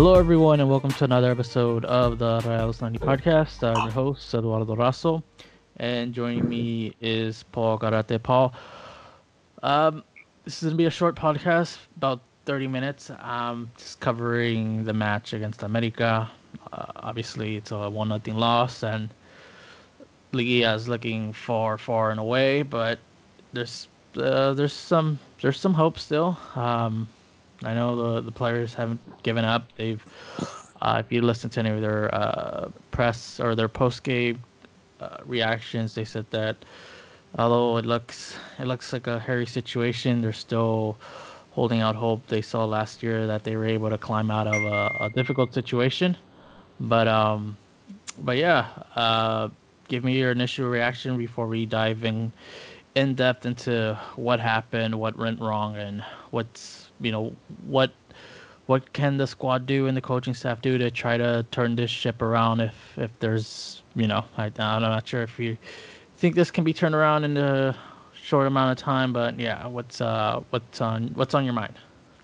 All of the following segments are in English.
Hello, everyone, and welcome to another episode of the Rayados 90 podcast. I'm your host, Eduardo Rasso, and joining me is Paul Garate. Paul, um, this is going to be a short podcast, about 30 minutes, just covering the match against America. Obviously, it's a 1-0 loss, and Liga is looking far and away, but there's there's some hope still. I know the players haven't given up. They've if you listen to any of their press or their post game reactions, they said that although it looks like a hairy situation, they're still holding out hope. They saw last year that they were able to climb out of a difficult situation, but yeah, give me your initial reaction before we dive in depth into what happened, what went wrong, and what what can the squad do and the coaching staff do to try to turn this ship around if there's I'm not sure if you think this can be turned around in a short amount of time, but yeah, what's on your mind?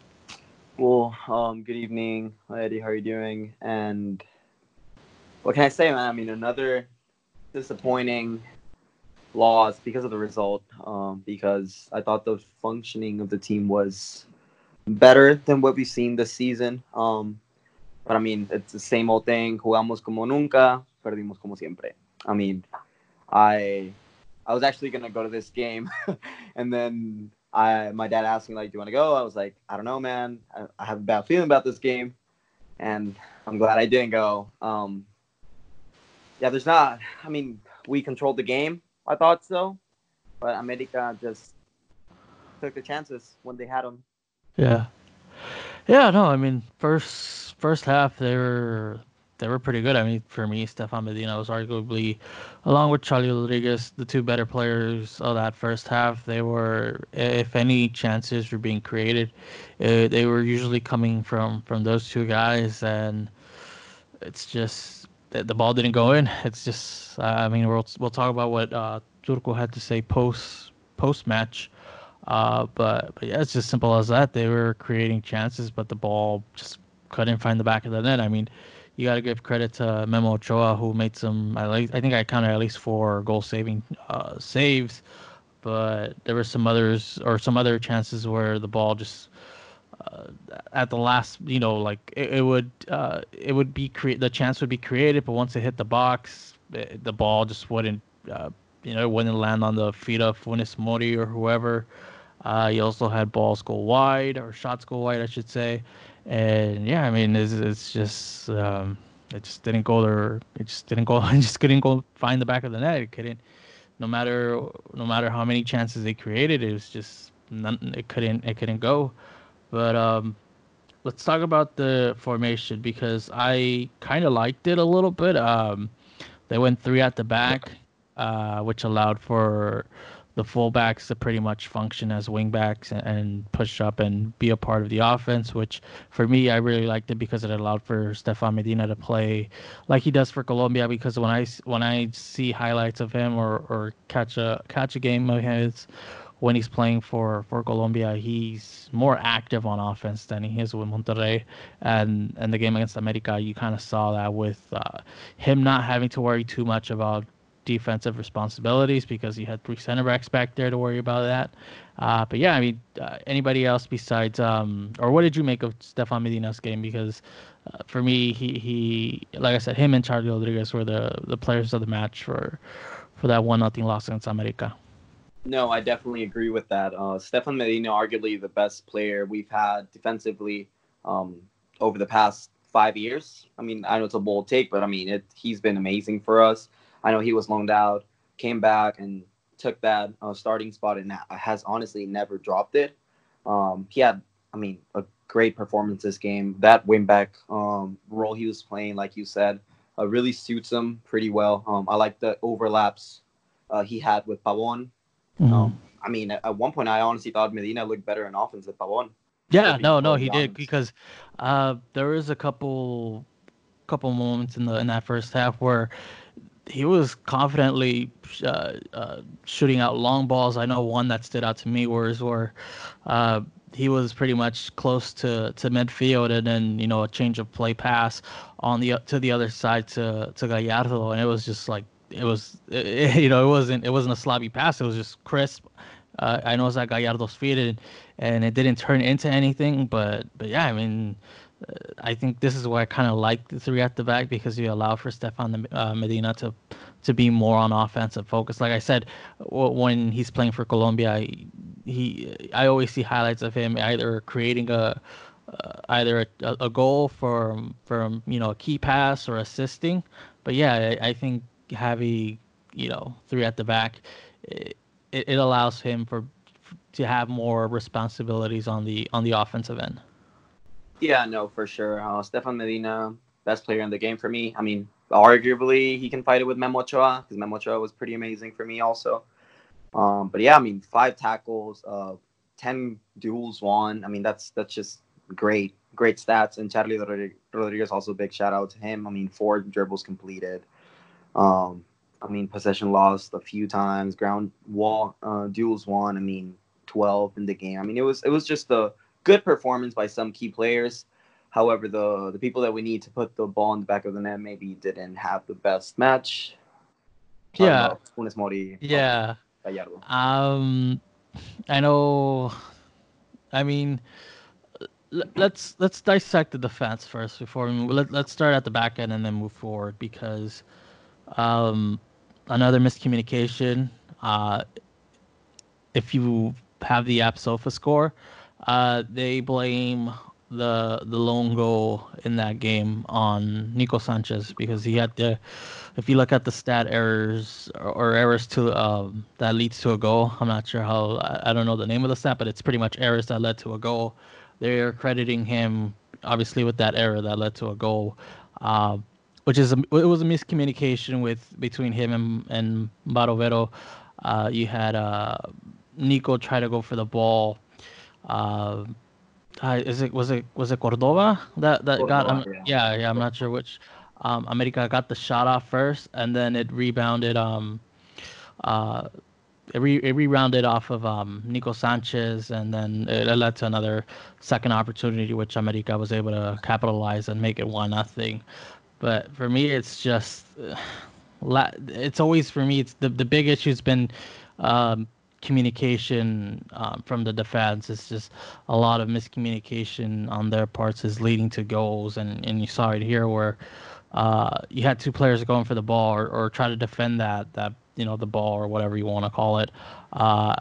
Good evening, Eddie. How are you doing? And what can I say, man? I mean, another disappointing loss because of the result. Because I thought the functioning of the team was better than what we've seen this season. But I mean, it's the same old thing. Jugamos como nunca, perdimos como siempre. I mean, I I was actually gonna go to this game, and then my dad asked me like, "Do you want to go?" I was like, "I don't know, man. I have a bad feeling about this game," and I'm glad I didn't go. Yeah, there's not. I mean, we controlled the game. I thought so, but America just took the chances when they had them. Yeah. Yeah, no, I mean first half they were pretty good. I mean, for me, Stefan Medina was arguably, along with Charlie Rodriguez, the two better players of that first half. They were, if any chances were being created, they were usually coming from those two guys, and it's just the ball didn't go in. It's just, I mean, we'll talk about what Turco had to say post match. But yeah, it's just simple as that. They were creating chances, but the ball just couldn't find the back of the net. I mean, you got to give credit to Memo Ochoa, who made some. I think I counted at least four goal saving saves, but there were some others or some other chances where the ball just uh, at the last, like it would be the chance would be created, but once it hit the box, the ball just wouldn't. It wouldn't land on the feet of Funes Mori or whoever. You also had balls go wide or shots go wide, I should say. And yeah, I mean, it's just it just didn't go there. It just didn't go. It just couldn't go find the back of the net. It couldn't. No matter how many chances they created, it was just none. It couldn't go. But let's talk about the formation because I kind of liked it a little bit. They went three at the back, which allowed for the fullbacks to pretty much function as wingbacks and push up and be a part of the offense. Which for me, I really liked it because it allowed for Stefan Medina to play like he does for Colombia. Because when I see highlights of him or catch a game of his when he's playing for Colombia, he's more active on offense than he is with Monterrey. And the game against America, you kind of saw that with him not having to worry too much about defensive responsibilities because he had three center backs back there to worry about that. But yeah, I mean, anybody else besides, or what did you make of Stefan Medina's game? Because for me, he like I said, him and Charlie Rodriguez were the players of the match for that 1-0 loss against America. No, I definitely agree with that. Stefan Medina, arguably the best player we've had defensively um, over the past 5 years. I mean, I know it's a bold take, but I mean, he's been amazing for us. I know he was loaned out, came back, and took that starting spot, and has honestly never dropped it. He had, I mean, a great performance this game. That wingback role he was playing, like you said, really suits him pretty well. I like the overlaps he had with Pavon. Mhm. I mean, at one point, I honestly thought Medina looked better in offense than Pavon. To Yeah, be no, totally he did honest. because there was a couple moments in that first half where he was confidently shooting out long balls. I know one that stood out to me was where he was pretty much close to midfield, and then a change of play pass on the to the other side to Gallardo, and it was just like it wasn't a sloppy pass. It was just crisp. I know it's at Gallardo's feet, and it didn't turn into anything. But yeah, I mean, I think this is why I kind of like the three at the back, because you allow for Stefan Medina to be more on offensive focus. Like I said, when he's playing for Colombia, I always see highlights of him either creating a goal from a key pass or assisting. But yeah, I think having three at the back, it allows him to have more responsibilities on the offensive end. Yeah, no, for sure. Stefan Medina, best player in the game for me. I mean, arguably he can fight it with Memo Ochoa, because Memo Ochoa was pretty amazing for me also. But yeah, I mean, 5 tackles, 10 duels won. I mean, that's just great stats. And Charlie Rodriguez, also big shout out to him. I mean, 4 dribbles completed. I mean, possession lost a few times. Ground wall duels won. I mean, 12 in the game. I mean, it was just a good performance by some key players. However, the people that we need to put the ball in the back of the net maybe didn't have the best match. Talking Yeah, about Funes Mori, yeah. Gallardo. I know. I mean, let's dissect the defense first before we move. Let's start at the back end and then move forward, because um, another miscommunication. Uh, if you have the app SofaScore, they blame the lone goal in that game on Nico Sanchez, because he had the. If you look at the stat errors or errors to that leads to a goal, I'm not sure how. I don't know the name of the stat, but it's pretty much errors that led to a goal. They're crediting him obviously with that error that led to a goal. Uh, it was a miscommunication between him and Barovero. You had Nico try to go for the ball. Uh, was it Cordova that got Cordova, yeah. yeah, I'm not sure which. America got the shot off first, and then it rebounded. Uh, it rebounded off of Nico Sanchez, and then it led to another second opportunity, which America was able to capitalize and make it 1-0. But for me, it's just it's always, for me, it's the big issue's been um, communication from the defense. It's just a lot of miscommunication on their parts is leading to goals, and you saw it here where you had two players going for the ball, or try to defend that the ball, or whatever you want to call it, uh,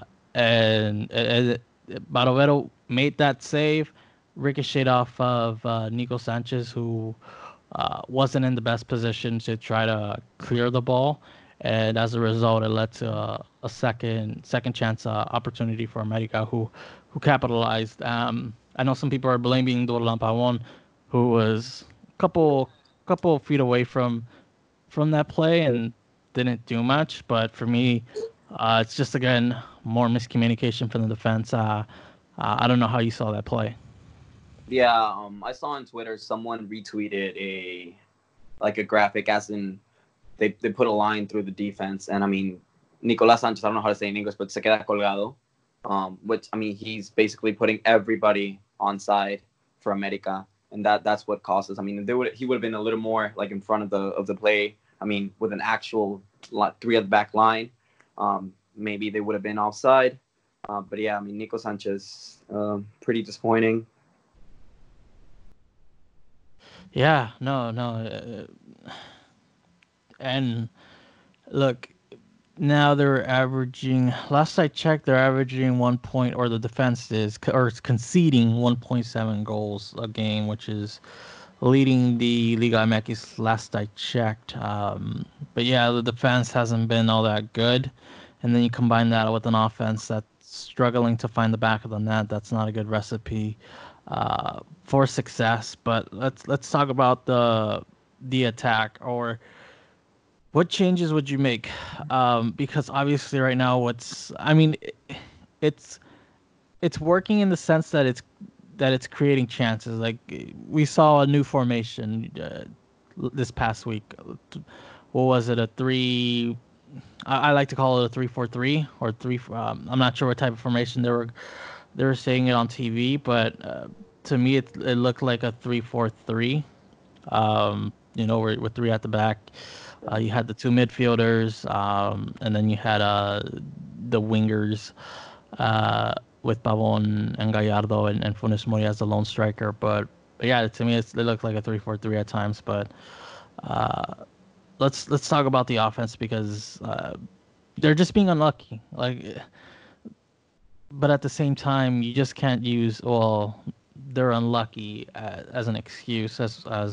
and Barovero made that save, ricocheted off of Nico Sanchez, who wasn't in the best position to try to clear the ball, and as a result, it led to a second chance opportunity for America, who capitalized. I know some people are blaming Dorlan Pavon, who was a couple of feet away from that play and didn't do much, but for me, it's just, again, more miscommunication from the defense. I don't know how you saw that play. Yeah, I saw on Twitter someone retweeted a graphic, as in they put a line through the defense, and I mean, Nicolas Sanchez, I don't know how to say in English, but se queda colgado, which, I mean, he's basically putting everybody on side for America, and that's what causes. I mean, he would have been a little more like in front of the play. I mean, with an actual 3 at the back line, maybe they would have been offside. But yeah, I mean, Nico Sanchez, pretty disappointing. Yeah, no, no, and look, now they're averaging. Last I checked, they're averaging 1 point, or the defense is conceding 1.7 goals a game, which is leading the Liga MX last I checked. But yeah, the defense hasn't been all that good, and then you combine that with an offense that's struggling to find the back of the net. That's not a good recipe for success. But let's talk about the attack, or what changes would you make? Because obviously right now, I mean, it's it's working in the sense that it's creating chances. Like, we saw a new formation this past week. What was it? A three? I like to call it a 3-4-3 or three. I'm not sure what type of formation they were they were saying it on TV, but to me it looked like a 3-4-3. With three at the back. You had the two midfielders, and then you had the wingers with Pavon and Gallardo and Funes Mori as the lone striker. But yeah, to me, it looked like a 3-4-3 at times. But let's talk about the offense because they're just being unlucky. But at the same time, you just can't use they're unlucky as an excuse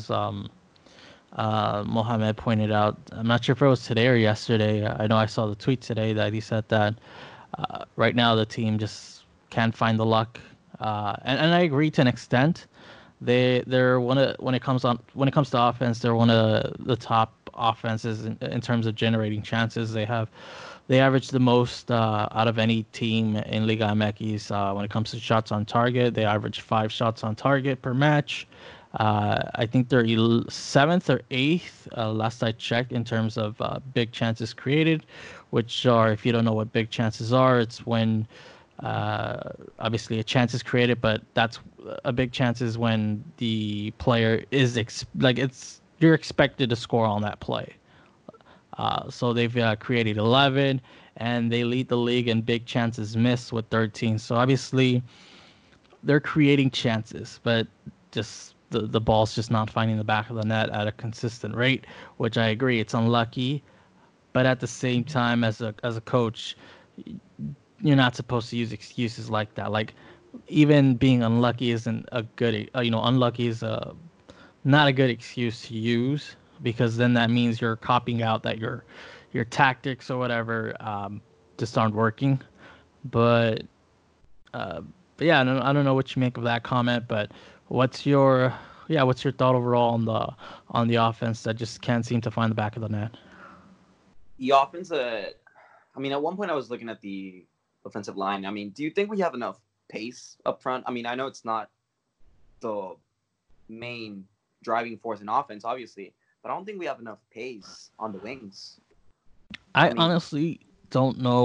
as Mohamed pointed out. I'm not sure if it was today or yesterday. I know I saw the tweet today that he said that right now the team just can't find the luck, and I agree to an extent. They're when it comes to offense, they're one of the top offenses in terms of generating chances. They average the most out of any team in Liga MX when it comes to shots on target. They average 5 shots on target per match. I think they're seventh or eighth last I checked in terms of big chances created, which are, if you don't know what big chances are, it's when obviously a chance is created, but that's a big chance is when the player is you're expected to score on that play. So they've created 11, and they lead the league in big chances missed with 13. So obviously they're creating chances, but just the ball's just not finding the back of the net at a consistent rate, which I agree, it's unlucky. But at the same time, as a coach, you're not supposed to use excuses like that. Like, even being unlucky isn't a good, unlucky is not a good excuse to use, because then that means you're copying out that your tactics or whatever just aren't working. But but yeah, I don't know what you make of that comment, but what's your what's your thought overall on the offense that just can't seem to find the back of the net? The offense, I mean, at one point I was looking at the offensive line. I mean, do you think we have enough pace up front? I mean, I know it's not the main driving force in offense, obviously, but I don't think we have enough pace on the wings. I mean, honestly don't know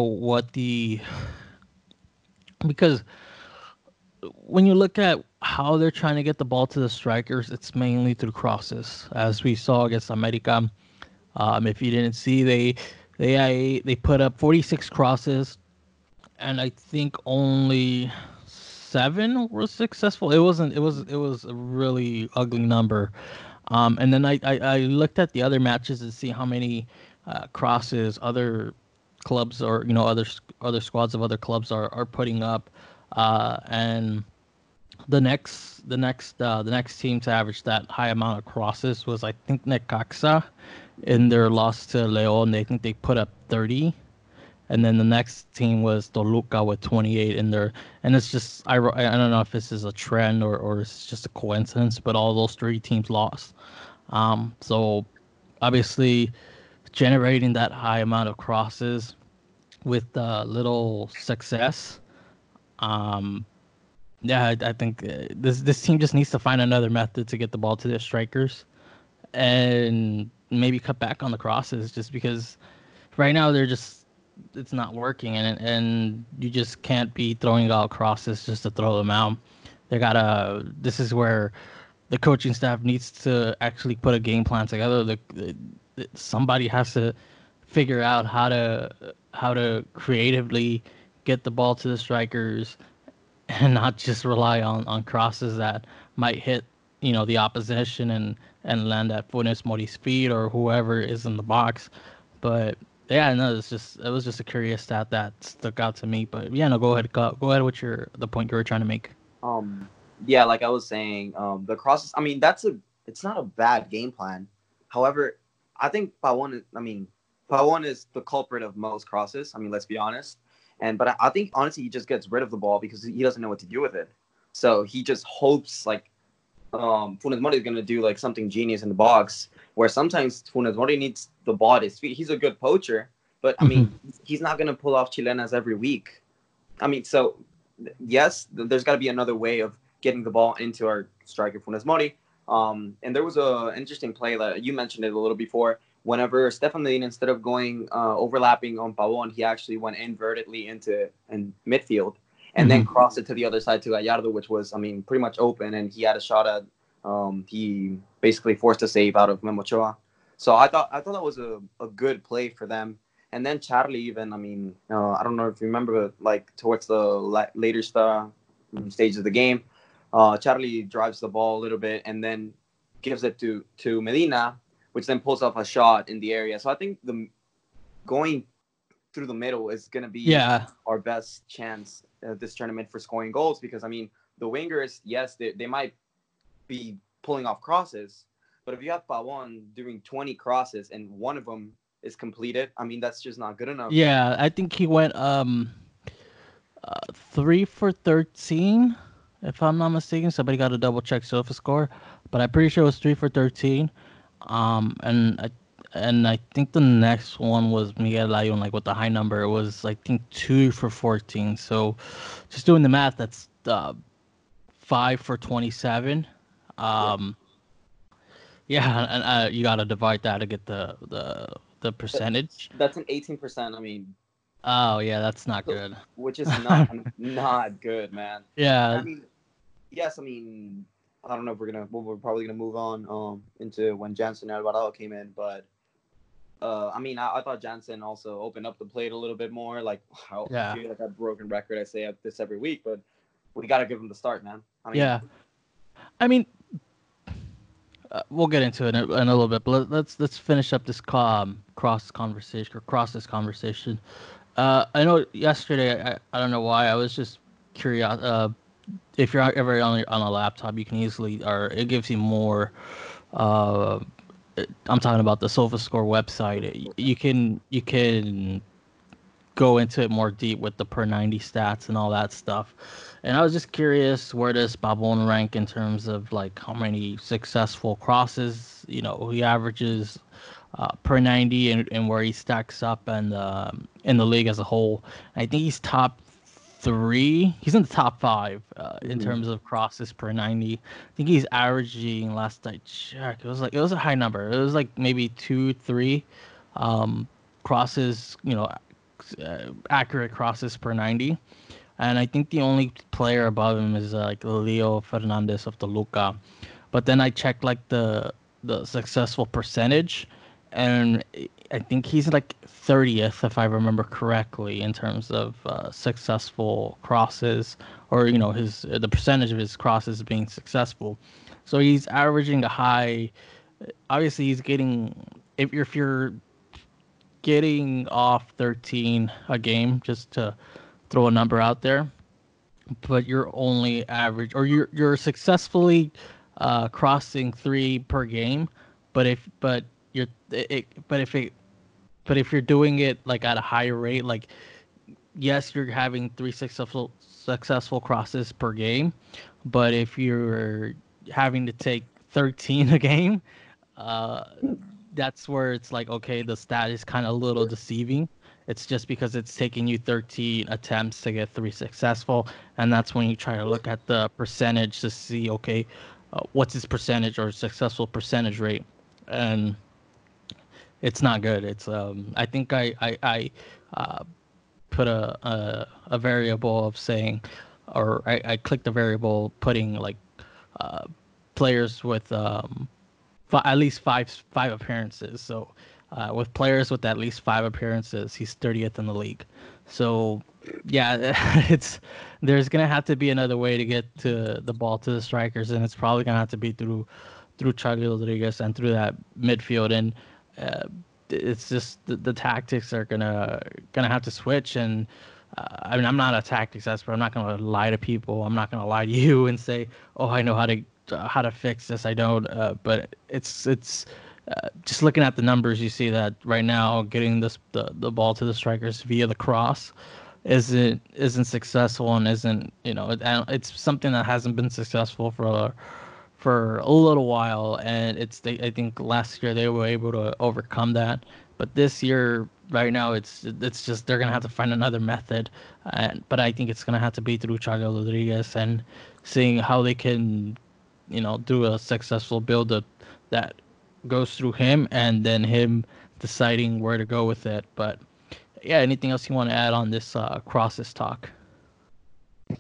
because when you look at how they're trying to get the ball to the strikers, it's mainly through crosses, as we saw against America. If you didn't see, they put up 46 crosses, and I think only 7 were successful. It was a really ugly number. And then I looked at the other matches to see how many crosses other clubs or other squads of other clubs are putting up, and the next team to average that high amount of crosses was, I think, Necaxa. In their loss to Leon, they think they put up 30, and then the next team was Toluca with 28 in there. And it's just, I don't know if this is a trend or it's just a coincidence, but all those 3 teams lost. So obviously generating that high amount of crosses with little success. Yeah, I think this team just needs to find another method to get the ball to their strikers, and maybe cut back on the crosses, just because right now it's not working, and you just can't be throwing out crosses just to throw them out. This is where the coaching staff needs to actually put a game plan together. Somebody has to figure out how to creatively get the ball to the strikers, and not just rely on crosses that might hit the opposition and land at Funes Mori's feet or whoever is in the box. But yeah, no, it was just a curious stat that stuck out to me. But yeah, no, go ahead with the point you were trying to make. Yeah, like I was saying, the crosses. I mean, it's not a bad game plan. However, I think Pavon is the culprit of most crosses. I mean, let's be honest. But I think honestly he just gets rid of the ball because he doesn't know what to do with it. So he just hopes like Funes Mori is gonna do like something genius in the box. Where sometimes Funes Mori needs the ball at his feet. He's a good poacher, but I mean he's not gonna pull off chilenas every week. I mean, so yes, there's got to be another way of getting the ball into our striker Funes Mori. And there was a interesting play that you mentioned it a little before. Whenever Stefan Medina, instead of going overlapping on Pavon, he actually went invertedly into midfield. and then crossed it to the other side to Gallardo, which was, I mean, pretty much open, and he had a shot at. He basically forced a save out of Memochoa. So I thought that was a good play for them. And then Charlie, even, I mean, I don't know if you remember, but like towards the later stages of the game, Charlie drives the ball a little bit and then gives it to Medina, which then pulls off a shot in the area. So I think going through the middle is going to be our best chance this tournament for scoring goals, because, I mean, the wingers, yes, they might be pulling off crosses, but if you have Pavon doing 20 crosses and one of them is completed, I mean, that's just not good enough. Yeah, I think he went 3 for 13, if I'm not mistaken. Somebody got to double check SofaScore, but I'm pretty sure it was 3 for 13. And I think the next one was Miguel Layun, like with the high number. It was, I think, 2 for 14. So just doing the math, that's 5 for 27. Yeah, and you got to divide that to get the percentage. That's an 18%. I mean, oh yeah, that's not good. Which is not good, man. Yeah. I mean, yes. I mean, I don't know if we're probably gonna move on into when Jansen and Alvarado came in, but I mean, I thought Jansen also opened up the plate a little bit more. Like, I feel like a broken record. I say this every week, but we gotta give him the start, man. I mean, I mean, we'll get into it in a little bit, but let's finish up this cross this conversation. I know yesterday, I don't know why, I was just curious. If you're ever on a laptop, you can easily, or it gives you more. I'm talking about the SofaScore website. You can go into it more deep with the per 90 stats and all that stuff. And I was just curious, where does Pavon rank in terms of like how many successful crosses, he averages per 90, and where he stacks up and in the league as a whole. I think he's top 3. He's in the top 5 in terms of crosses per 90. I think he's averaging, last I checked, it was a high number. It was like maybe 2-3 crosses, accurate crosses per 90. And I think the only player above him is like Leo Fernandez of Toluca. But then I checked like the successful percentage, and I think he's like 30th, if I remember correctly, in terms of successful crosses, or the percentage of his crosses being successful. So he's averaging a high. Obviously, he's getting, if you're getting off 13 a game, just to throw a number out there, but you're only average, or you're successfully crossing 3 per game, but if you're doing it like at a higher rate, like, yes, you're having 3 successful crosses per game, but if you're having to take 13 a game, that's where it's like, okay, the stat is kind of a little deceiving. It's just because it's taking you 13 attempts to get 3 successful, and that's when you try to look at the percentage to see, okay, what's his percentage or successful percentage rate, and it's not good. It's I think I put a variable of saying, or I clicked a variable putting like players with at least five appearances. So with players with at least 5 appearances, he's 30th in the league. So yeah, there's gonna have to be another way to get to the ball to the strikers, and it's probably gonna have to be through Charlie Rodriguez and through that midfield. And it's just the tactics are gonna have to switch. And I mean, I'm not a tactics expert. I'm not gonna lie to people. I'm not gonna lie to you and say, oh, I know how to fix this. I don't. But it's just looking at the numbers, you see that right now getting the ball to the strikers via the cross isn't successful, and isn't, it's something that hasn't been successful for a little while. And I think last year they were able to overcome that, but this year right now it's just they're gonna have to find another method. But I think it's gonna have to be through Charlie Rodriguez, and seeing how they can do a successful build up that goes through him, and then him deciding where to go with it. But yeah, anything else you want to add on this crosses talk?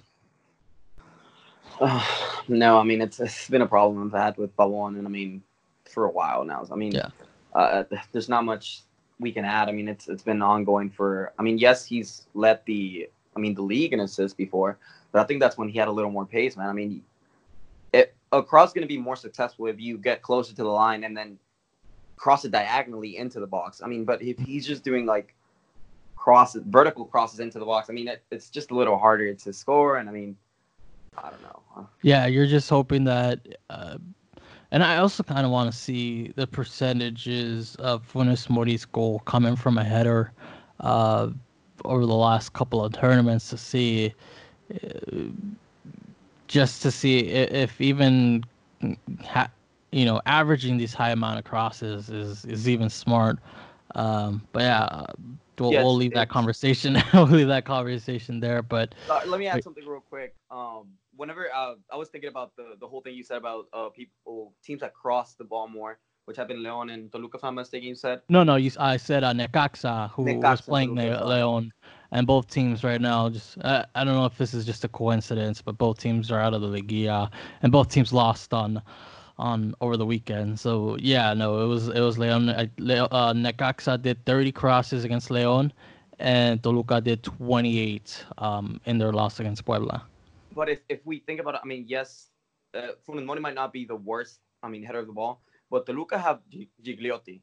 No, I mean it's been a problem I've had with Pavon, and I mean for a while now. I mean, Yeah. there's not much we can add. I mean, it's been ongoing for. I mean, yes, he's led the league in assists before, but I think that's when he had a little more pace, man. I mean, a cross is going to be more successful if you get closer to the line and then cross it diagonally into the box. I mean, but if he's just doing like vertical crosses into the box, I mean, it's just a little harder to score. And I mean, I don't know. Yeah, you're just hoping that, and I also kind of want to see the percentages of Funes Mori's goal coming from a header uh, over the last couple of tournaments to see, just to see if even, ha- averaging these high amount of crosses is even smart. But yeah, Yeah, we'll leave that conversation. We'll leave that conversation there. But let me add something real quick. Whenever I was thinking about the whole thing you said about teams that cross the ball more, which have been Leon and Toluca, if I'm mistaken, you said no, I said Necaxa, who was Necaxa and playing Toluca. Sorry. Leon, and both teams right now just I don't know if this is just a coincidence, but both teams are out of the Liguilla, and both teams lost on over the weekend. So yeah, no, it was Leon. Necaxa did 30 crosses against Leon, and Toluca did 28 in their loss against Puebla. But if we think about it, I mean, yes, Funes Mori might not be the worst. I mean, header of the ball, but Toluca have Gigliotti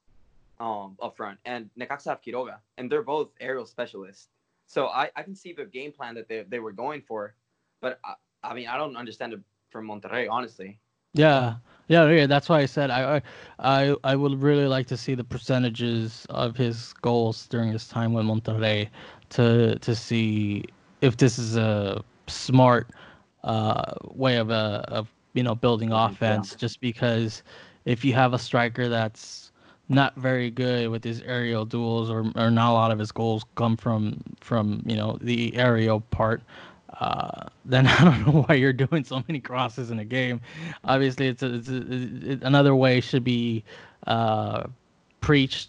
up front, and Necaxa have Quiroga, and they're both aerial specialists. So I can see the game plan that they were going for, but I mean, I don't understand it from Monterrey, honestly. Yeah, yeah. That's why I said I would really like to see the percentages of his goals during his time with Monterrey to see if this is a smart way of building Yeah. offense. Just because if you have a striker that's not very good with his aerial duels, or not a lot of his goals come from the aerial part, then I don't know why you're doing so many crosses in a game. Obviously, another way should be uh, preached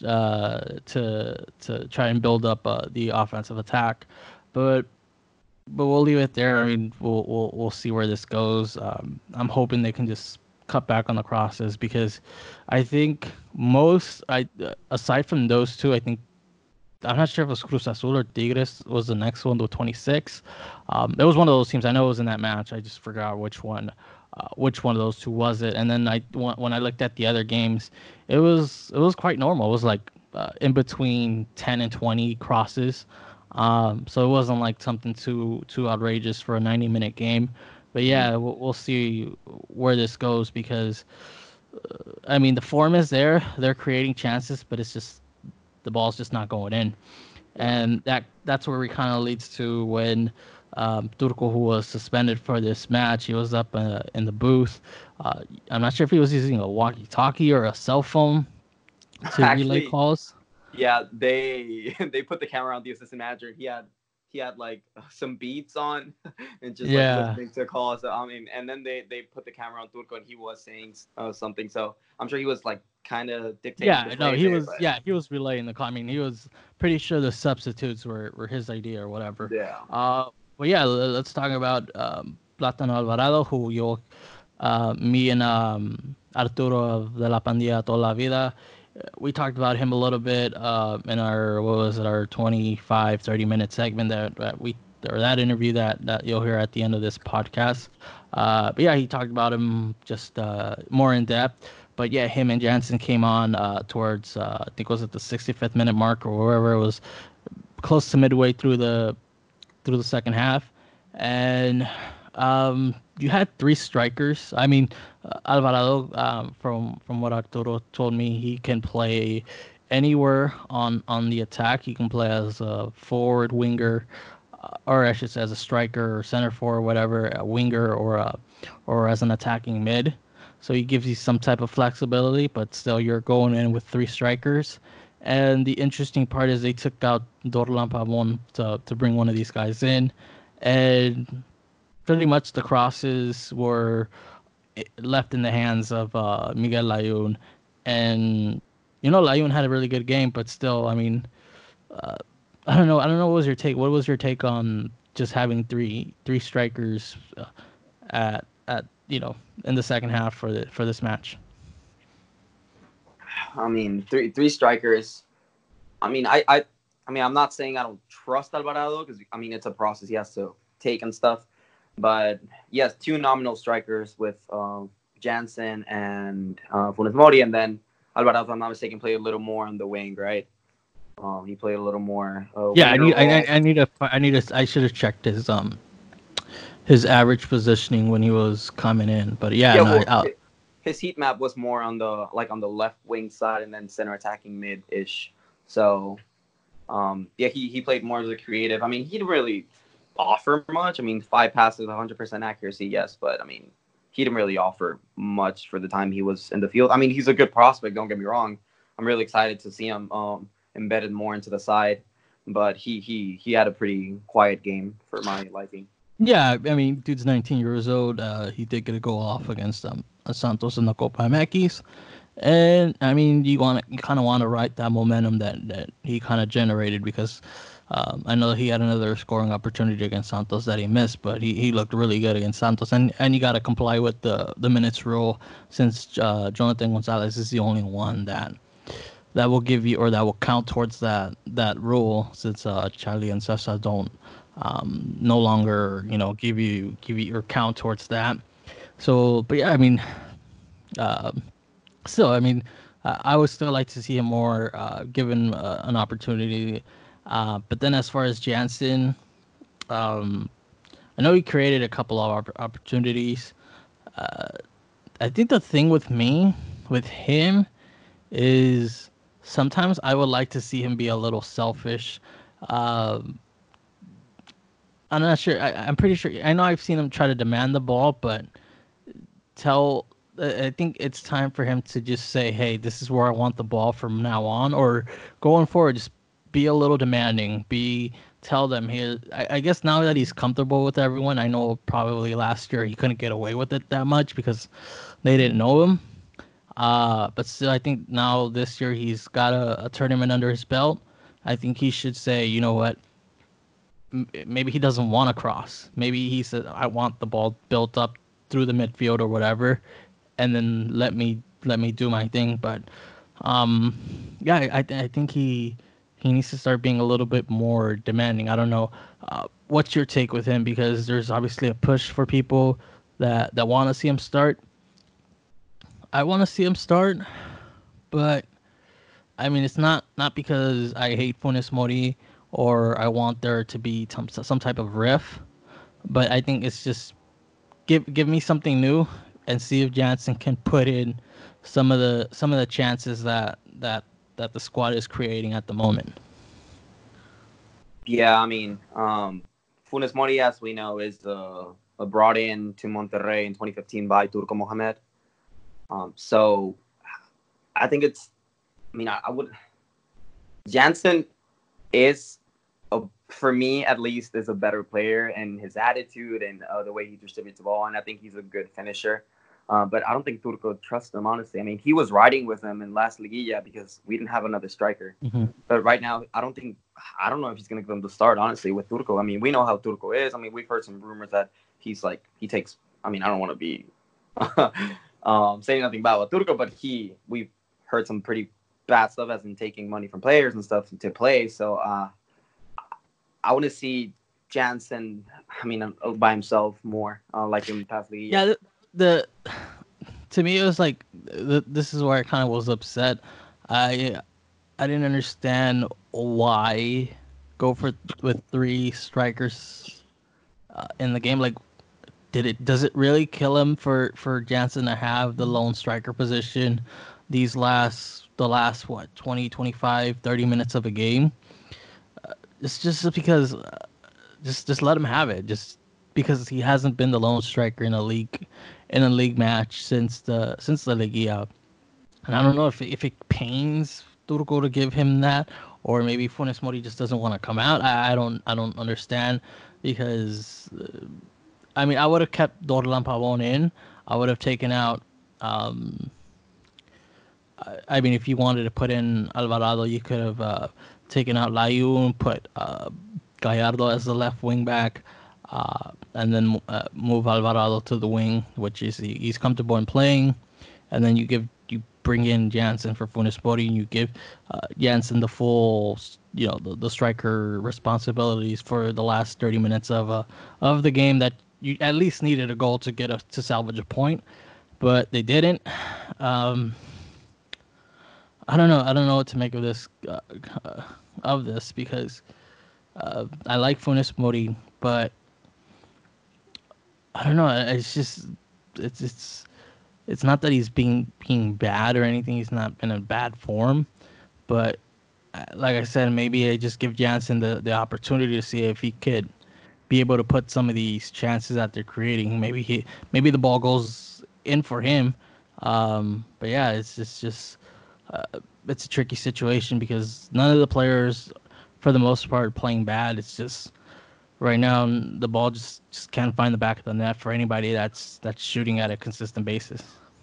to try and build up the offensive attack, but we'll leave it there. I mean, we'll see where this goes. I'm hoping they can just cut back on the crosses, because I think aside from those two, I think I'm not sure if it was Cruz Azul or Tigres was the next one with 26. It was one of those teams. I know it was in that match. I just forgot which one of those two was it. And then when I looked at the other games, it was quite normal. It was like in between 10 and 20 crosses. So it wasn't like something too outrageous for a 90-minute game. But Mhm. yeah, we'll see where this goes, because I mean the form is there. They're creating chances, but it's just the ball's just not going in. Yeah. And that's where we kind of leads to when Turco, who was suspended for this match, he was up in the booth. I'm not sure if he was using a walkie-talkie or a cell phone to relay Actually, calls. yeah, they they put the camera on the assistant manager. He had like some beats on and just like Yeah, listening to calls. So, I mean, and then they put the camera on Turco and he was saying something. So I'm sure he was like kind of dictating the yeah, no, plays there. But he was relaying the call. I mean, he was pretty sure the substitutes were his idea or whatever. yeah, But yeah, let's talk about Platano Alvarado, who me and Arturo of De La Pandilla Toda La Vida, we talked about him a little bit in our, what was it, our 25, 30-minute segment that interview that you'll hear at the end of this podcast. But yeah, he talked about him just more in depth. But yeah, him and Jansen came on towards I think, was it the 65th minute mark or wherever it was, close to midway through the second half, and you had three strikers. I mean, Alvarado, from what Arturo told me, he can play anywhere on the attack. He can play as a forward, winger, or I should say as a striker or center forward, whatever, a winger, or as an attacking mid. So he gives you some type of flexibility, but still you're going in with three strikers. And the interesting part is they took out Dorlan Pavon to bring one of these guys in, and pretty much the crosses were left in the hands of Miguel Layun. And Layun had a really good game, but still, I mean, I don't know. I don't know. What was your take? What was your take on just having three strikers at in the second half for this match. I mean, three strikers. I mean, I mean, I'm not saying I don't trust Alvarado because I mean it's a process he has to take and stuff. But yes, two nominal strikers with Jansen and Funes Mori, and then Alvarado, if I'm not mistaken, played a little more on the wing, right? He played a little more Yeah, winger role. I should have checked his average positioning when he was coming in. But yeah, Yeah, no, well, his heat map was more on the on the left wing side and then center attacking mid ish. So yeah, he played more as a creative. I mean, he didn't really offer much. I mean, 5 passes, 100% accuracy, yes, but I mean, he didn't really offer much for the time he was in the field. I mean, he's a good prospect. Don't get me wrong. I'm really excited to see him embedded more into the side, but he had a pretty quiet game for my liking. yeah, I mean, dude's 19 years old. He did get a goal off against Santos in the Copa MX. And I mean, you kind of want to ride that momentum that he kind of generated because I know he had another scoring opportunity against Santos that he missed, but he looked really good against Santos. And you got to comply with the minutes rule since Jonathan Gonzalez is the only one that will give you or that will count towards that rule since Charlie and Cesar don't no longer give you or count towards that. So, but yeah, I mean. Uh, Still, I mean, I would still like to see him more given an opportunity. But then, as far as Jansen, um, I know he created a couple of opportunities. I think the thing with him, is sometimes I would like to see him be a little selfish. Um, I'm not sure. I'm pretty sure. I know I've seen him try to demand the ball, but tell I think it's time for him to just say, "Hey, this is where I want the ball from now on," or going forward, just be a little demanding. Tell them here. I guess now that he's comfortable with everyone, I know probably last year he couldn't get away with it that much because they didn't know him. But still, I think now this year he's got a tournament under his belt. I think he should say, you know what? Maybe he doesn't want to cross. Maybe he said, I want the ball built up through the midfield or whatever, and then let me do my thing. But um, yeah, I think he needs to start being a little bit more demanding. I don't know. What's your take with him? Because there's obviously a push for people that want to see him start. I want to see him start, but I mean, it's not because I hate Funes Mori or I want there to be some type of riff, but I think it's just give me something new and see if Jansen can put in some of the chances that the squad is creating at the moment. Yeah, I mean, Funes Mori, as we know, is brought in to Monterrey in 2015 by Turco Mohamed. So I think it's. I mean, I would. Jansen is, for me at least, is a better player and his attitude and the way he distributes the ball, and I think he's a good finisher. But I don't think Turco trusts him, honestly. I mean, he was riding with him in last Liguilla because we didn't have another striker. Hmm. But right now, I don't know if he's going to give him the start, honestly, with Turco. I mean, we know how Turco is. I mean, we've heard some rumors that he takes, I mean, I don't want to be saying nothing bad about Turco, but we've heard some pretty bad stuff as in taking money from players and stuff to play. So I want to see Jansen, I mean, by himself more, like in past league. Yeah, the to me it was like this is where I kind of was upset. I I didn't understand why go for with three strikers in the game. Like, does it really kill him for Jansen to have the lone striker position the last what 20 25 30 minutes of a game? It's just because just let him have it. Just because he hasn't been the lone striker in a league match since the Liga. And I don't know if it pains Turco to give him that, or maybe Funes Mori just doesn't want to come out. I don't understand because I mean I would have kept Dorlan Pavon in. I would have taken out. Um, I mean, if you wanted to put in Alvarado, you could have taken out Layun, put Gallardo as the left wing back. and then move Alvarado to the wing, which is he's comfortable in playing, and then you bring in Jansen for Funes Mori, and you give Jansen the full, the striker responsibilities for the last 30 minutes of the game that you at least needed a goal to to salvage a point, but they didn't. Um, I don't know. I don't know what to make of this because I like Funes Mori, but I don't know. It's just it's it's it's not that he's being bad or anything. He's not in a bad form, but like I said, maybe I just give Jansen the opportunity to see if he could be able to put some of these chances that they're creating. Maybe the ball goes in for him. But yeah, it's just uh, it's a tricky situation because none of the players, for the most part, are playing bad. It's just right now the ball just can't find the back of the net for anybody that's shooting at a consistent basis.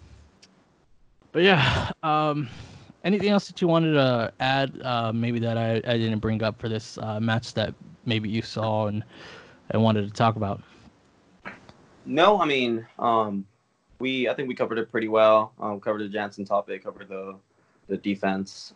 But yeah, anything else that you wanted to add? Maybe that I didn't bring up for this match that maybe you saw and wanted to talk about. No, I mean, I think we covered it pretty well. Covered the Jansen topic, covered the defense.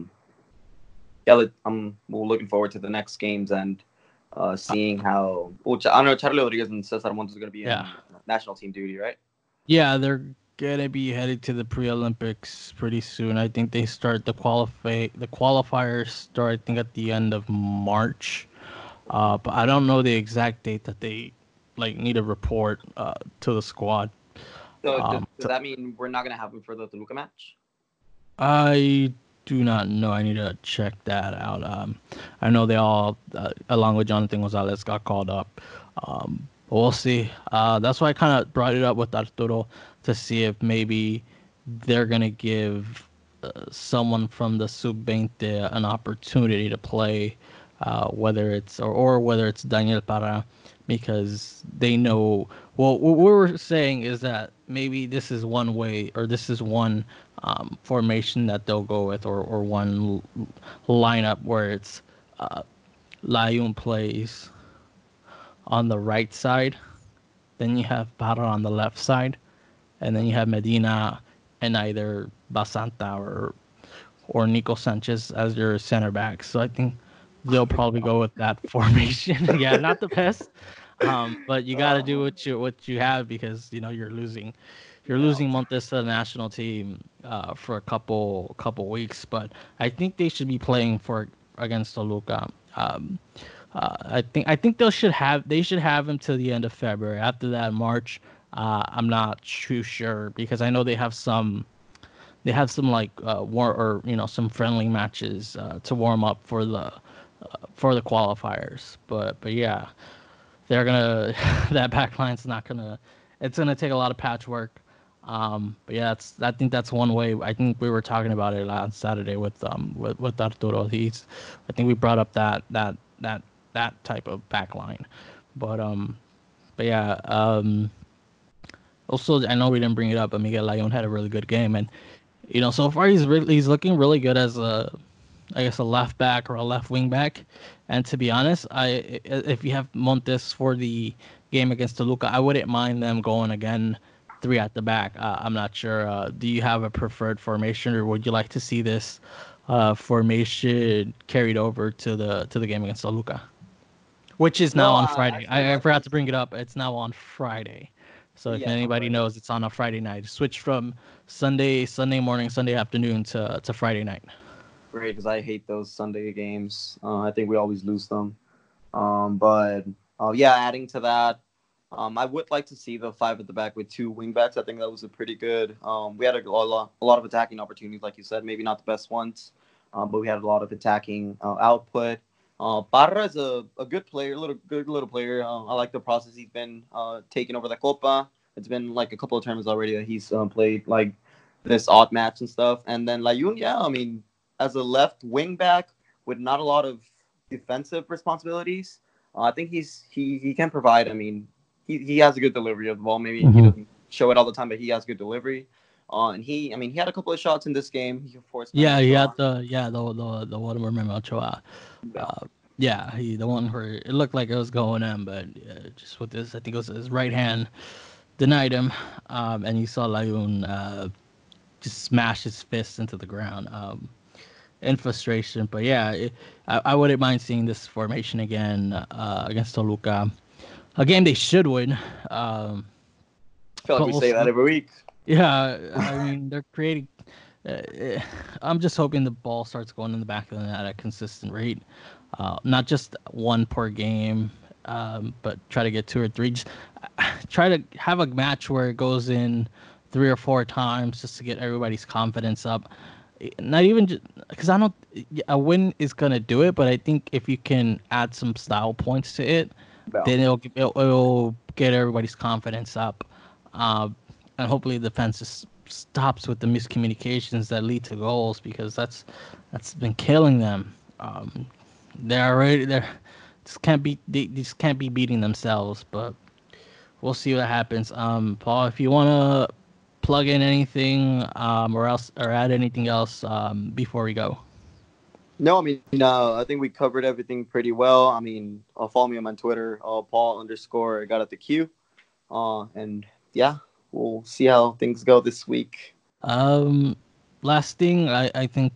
Yeah, we're looking forward to the next games and seeing how. Well, I don't know. Charlie Rodriguez and Cesar Montes are going to be in Yeah, national team duty, right? yeah, they're gonna be headed to the pre-Olympics pretty soon. I think they start the qualifiers start I think at the end of March. But I don't know the exact date that they like need a report to the squad. So does So that mean we're not going to have him for the Toluca match? I do not know. I need to check that out. I know they all, along with Jonathan Gonzalez, got called up. But we'll see. That's why I kind of brought it up with Arturo to see if maybe they're gonna give someone from the sub 20 an opportunity to play, whether it's or whether it's Daniel Parra, because they know. Well, what we're saying is that maybe this is one way, or this is one formation that they'll go with, or one lineup where it's Layun plays on the right side, then you have Parra on the left side, and then you have Medina and either Basanta or Nico Sanchez as your center back. So I think they'll probably go with that formation. Yeah, not the best, but you got to do what you have because you're Yeah. losing Montes to the national team for a couple weeks. But I think they should be playing for against Toluca. I think they should have him till the end of February. After that, March, I'm not too sure because I know they have some like war or some friendly matches to warm up for the qualifiers. But yeah, they're gonna that back line's not gonna it's gonna take a lot of patchwork. But yeah, I think that's one way. I think we were talking about it last Saturday with Arturo. I think we brought up that type of back line. But yeah, also I know we didn't bring it up, but Miguel Lyon had a really good game, and so far he's looking really good as I guess a left back or a left wing back. And to be honest, if you have Montes for the game against Toluca, I wouldn't mind them going again three at the back. I'm not sure. Do you have a preferred formation, or would you like to see this formation carried over to the game against Toluca, which is now No, on Friday? actually, I'd I like to. forgot to bring it up. It's now on Friday. So if Yeah, it's on anybody Friday. knows, it's on a Friday night. Switch from Sunday morning, Sunday afternoon to Friday night. Great, because I hate those Sunday games. I think we always lose them. But yeah, adding to that, I would like to see the five at the back with two wing backs. I think that was a pretty good. We had a lot of attacking opportunities, like you said, maybe not the best ones, but we had a lot of attacking output. Parra is a good player, good little player. I like the process he's been taking over the Copa. It's been like a couple of tournaments already that he's played like this odd match and stuff. And then Layun, yeah, I mean, as a left wing back with not a lot of defensive responsibilities, I think he can provide. I mean, he has a good delivery of the ball. Maybe he Hmm. doesn't show it all the time, but he has good delivery. I mean, he had a couple of shots in this game. He forced Memo Yeah, he Ochoa. had the one where Memo Ochoa Yeah. Yeah, the one where it looked like it was going in, but just with this, I think it was his right hand denied him, and you saw Layun just smash his fist into the ground in frustration. But yeah, I wouldn't mind seeing this formation again against Toluca, a game they should win. Um, I feel like but we we'll say that see. every week. Yeah, I mean they're creating. I'm just hoping the ball starts going in the back of the net at a consistent rate, not just one per game, but try to get two or three. Just try to have a match where it goes in three or four times just to get everybody's confidence up. Not even just because I don't. A win is gonna do it, but I think if you can add some style points to it, Well, then it'll get everybody's confidence up. Uh, and hopefully the defense just stops with the miscommunications that lead to goals because that's been killing them. They're already they're just can't be they just can't be beating themselves. But we'll see what happens. Paul, if you wanna plug in anything or else or add anything else before we go. no, I mean, I think we covered everything pretty well. I mean, follow me on my Twitter, Paul underscore got at the Q. And yeah, we'll see how things go this week. Um, Last thing, I think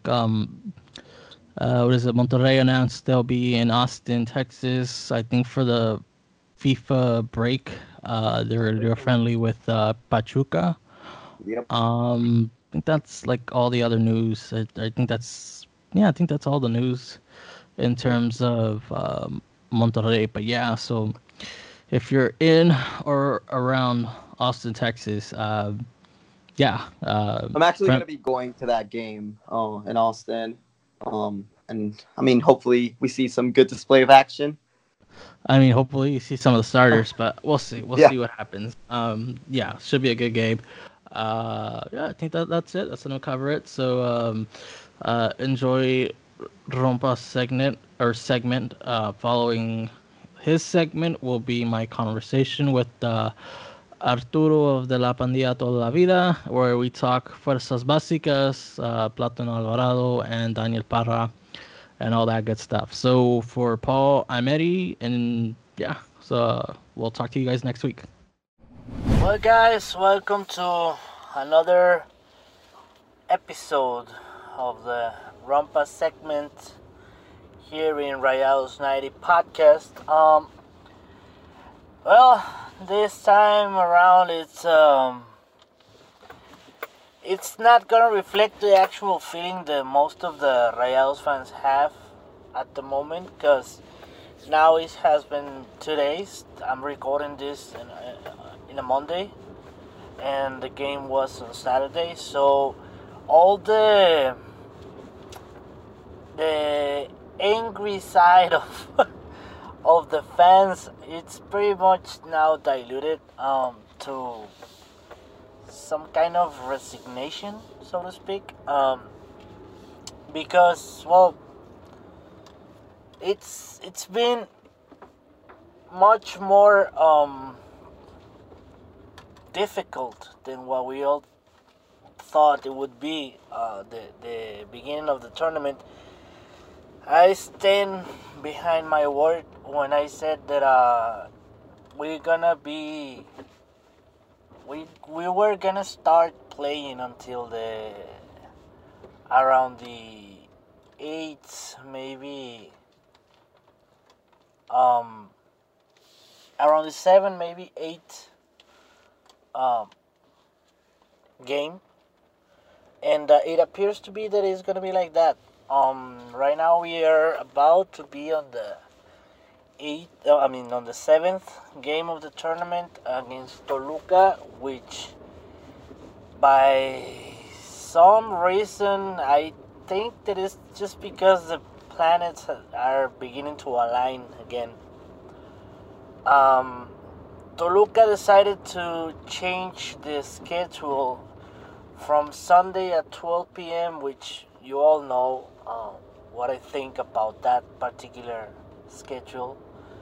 what is it? Monterrey announced they'll be in Austin, Texas. I think for the FIFA break. They're friendly with Pachuca. Yep. I think that's like all the other news. I think that's I think that's all the news in terms of Monterrey. But yeah, so if you're in or around Austin, Texas, yeah, I'm actually friend, going to be going to that game in Austin. And I mean, hopefully we see some good display of action. I mean, hopefully you see some of the starters, but we'll see. We'll Yeah. see what happens. Yeah, should be a good game. Yeah, I think that's it. That's gonna cover it. So, enjoy Rompa's segment. Following his segment will be my conversation with Arturo of de la Pandilla Toda la Vida, where we talk Fuerzas Básicas, Platón Alvarado, and Daniel Parra and all that good stuff. So for Paul, I'm Eddie, and yeah, so we'll talk to you guys next week. Well, guys, welcome to another episode of the Rampa segment here in Rayados 90 podcast. Well, this time around it's not gonna reflect the actual feeling that most of the Rayados fans have at the moment, because now it has been 2 days. I'm recording this in a Monday, and the game was on Saturday. So all the angry side of of the fans, it's pretty much now diluted to some kind of resignation, so to speak. Because, well, it's been much more difficult than what we all thought it would be. The beginning of the tournament, I stand behind my word when I said that we're gonna be we were gonna start playing until the around the 8th, maybe um around the 7, maybe 8 um game, and it appears to be that it's gonna be like that. Right now we are about to be on the on the 7th game of the tournament against Toluca, which by some reason I think that it's just because the planets are beginning to align again. Um, Toluca decided to change the schedule from Sunday at 12 p.m., which you all know what I think about that particular schedule,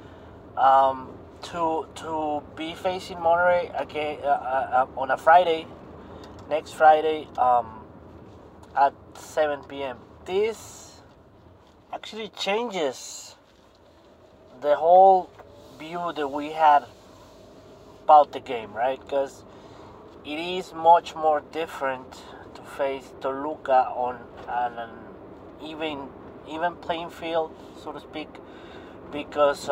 to be facing Monterrey again on a Friday, next Friday, at 7 p.m. This actually changes the whole view that we had about the game, right? Because it is much more different to face Toluca on an even playing field, so to speak, because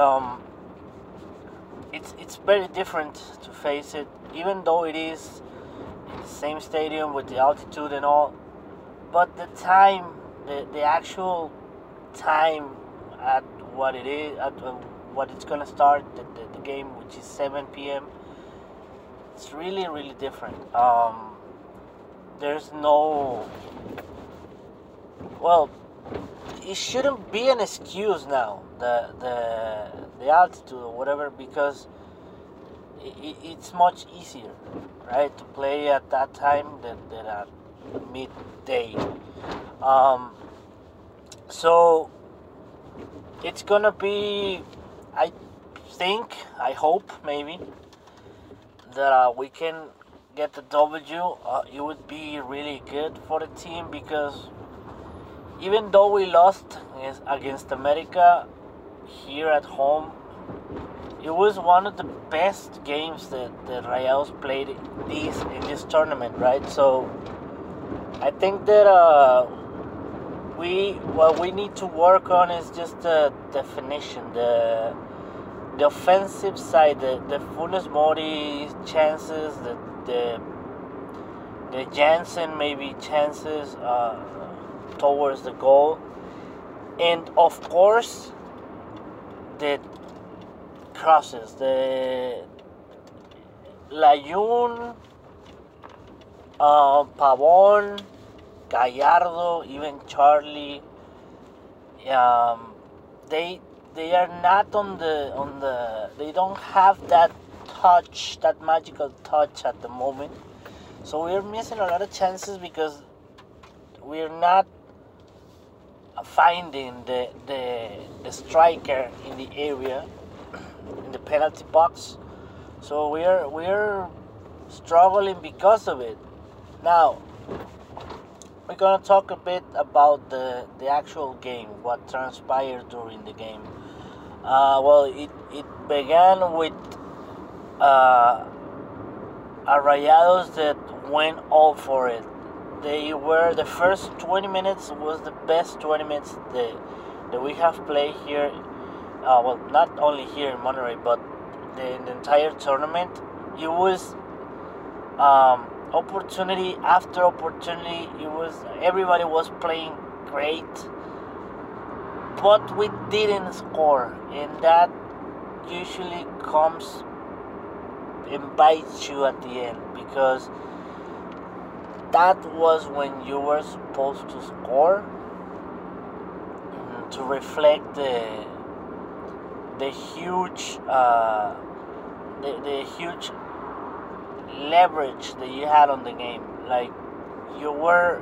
it's very different to face it, even though it is in the same stadium with the altitude and all. But the time, the actual time at what it is, at what it's gonna start, the game, which is 7 p.m. It's really, really different. There's no, well, it shouldn't be an excuse now, the altitude or whatever, because it's much easier, right, to play at that time than at midday. So it's gonna be, I think, I hope maybe that we can get the W. It would be really good for the team, because even though we lost against America here at home, it was one of the best games that Rayados played in this tournament, right? So I think that what we need to work on is just the definition, the offensive side, the Funes Mori chances, the Jansen maybe chances towards the goal, and of course the crosses, the Layun, Pavon, Gallardo, even Charlie. They are not on the they don't have that touch, that magical touch at the moment. So we're missing a lot of chances because we're not finding the striker in the area, in the penalty box. So we're struggling because of it. Now we're gonna talk a bit about the actual game, what transpired during the game. Well, it began with a Rayados that went all for it. The first 20 minutes was the best 20 minutes that we have played here. Well, not only here in Monterrey, but the entire tournament. It was opportunity after opportunity. Everybody was playing great, but we didn't score, and that usually comes and bites you at the end, because that was when you were supposed to score, to reflect the huge the huge leverage that you had on the game. Like, you were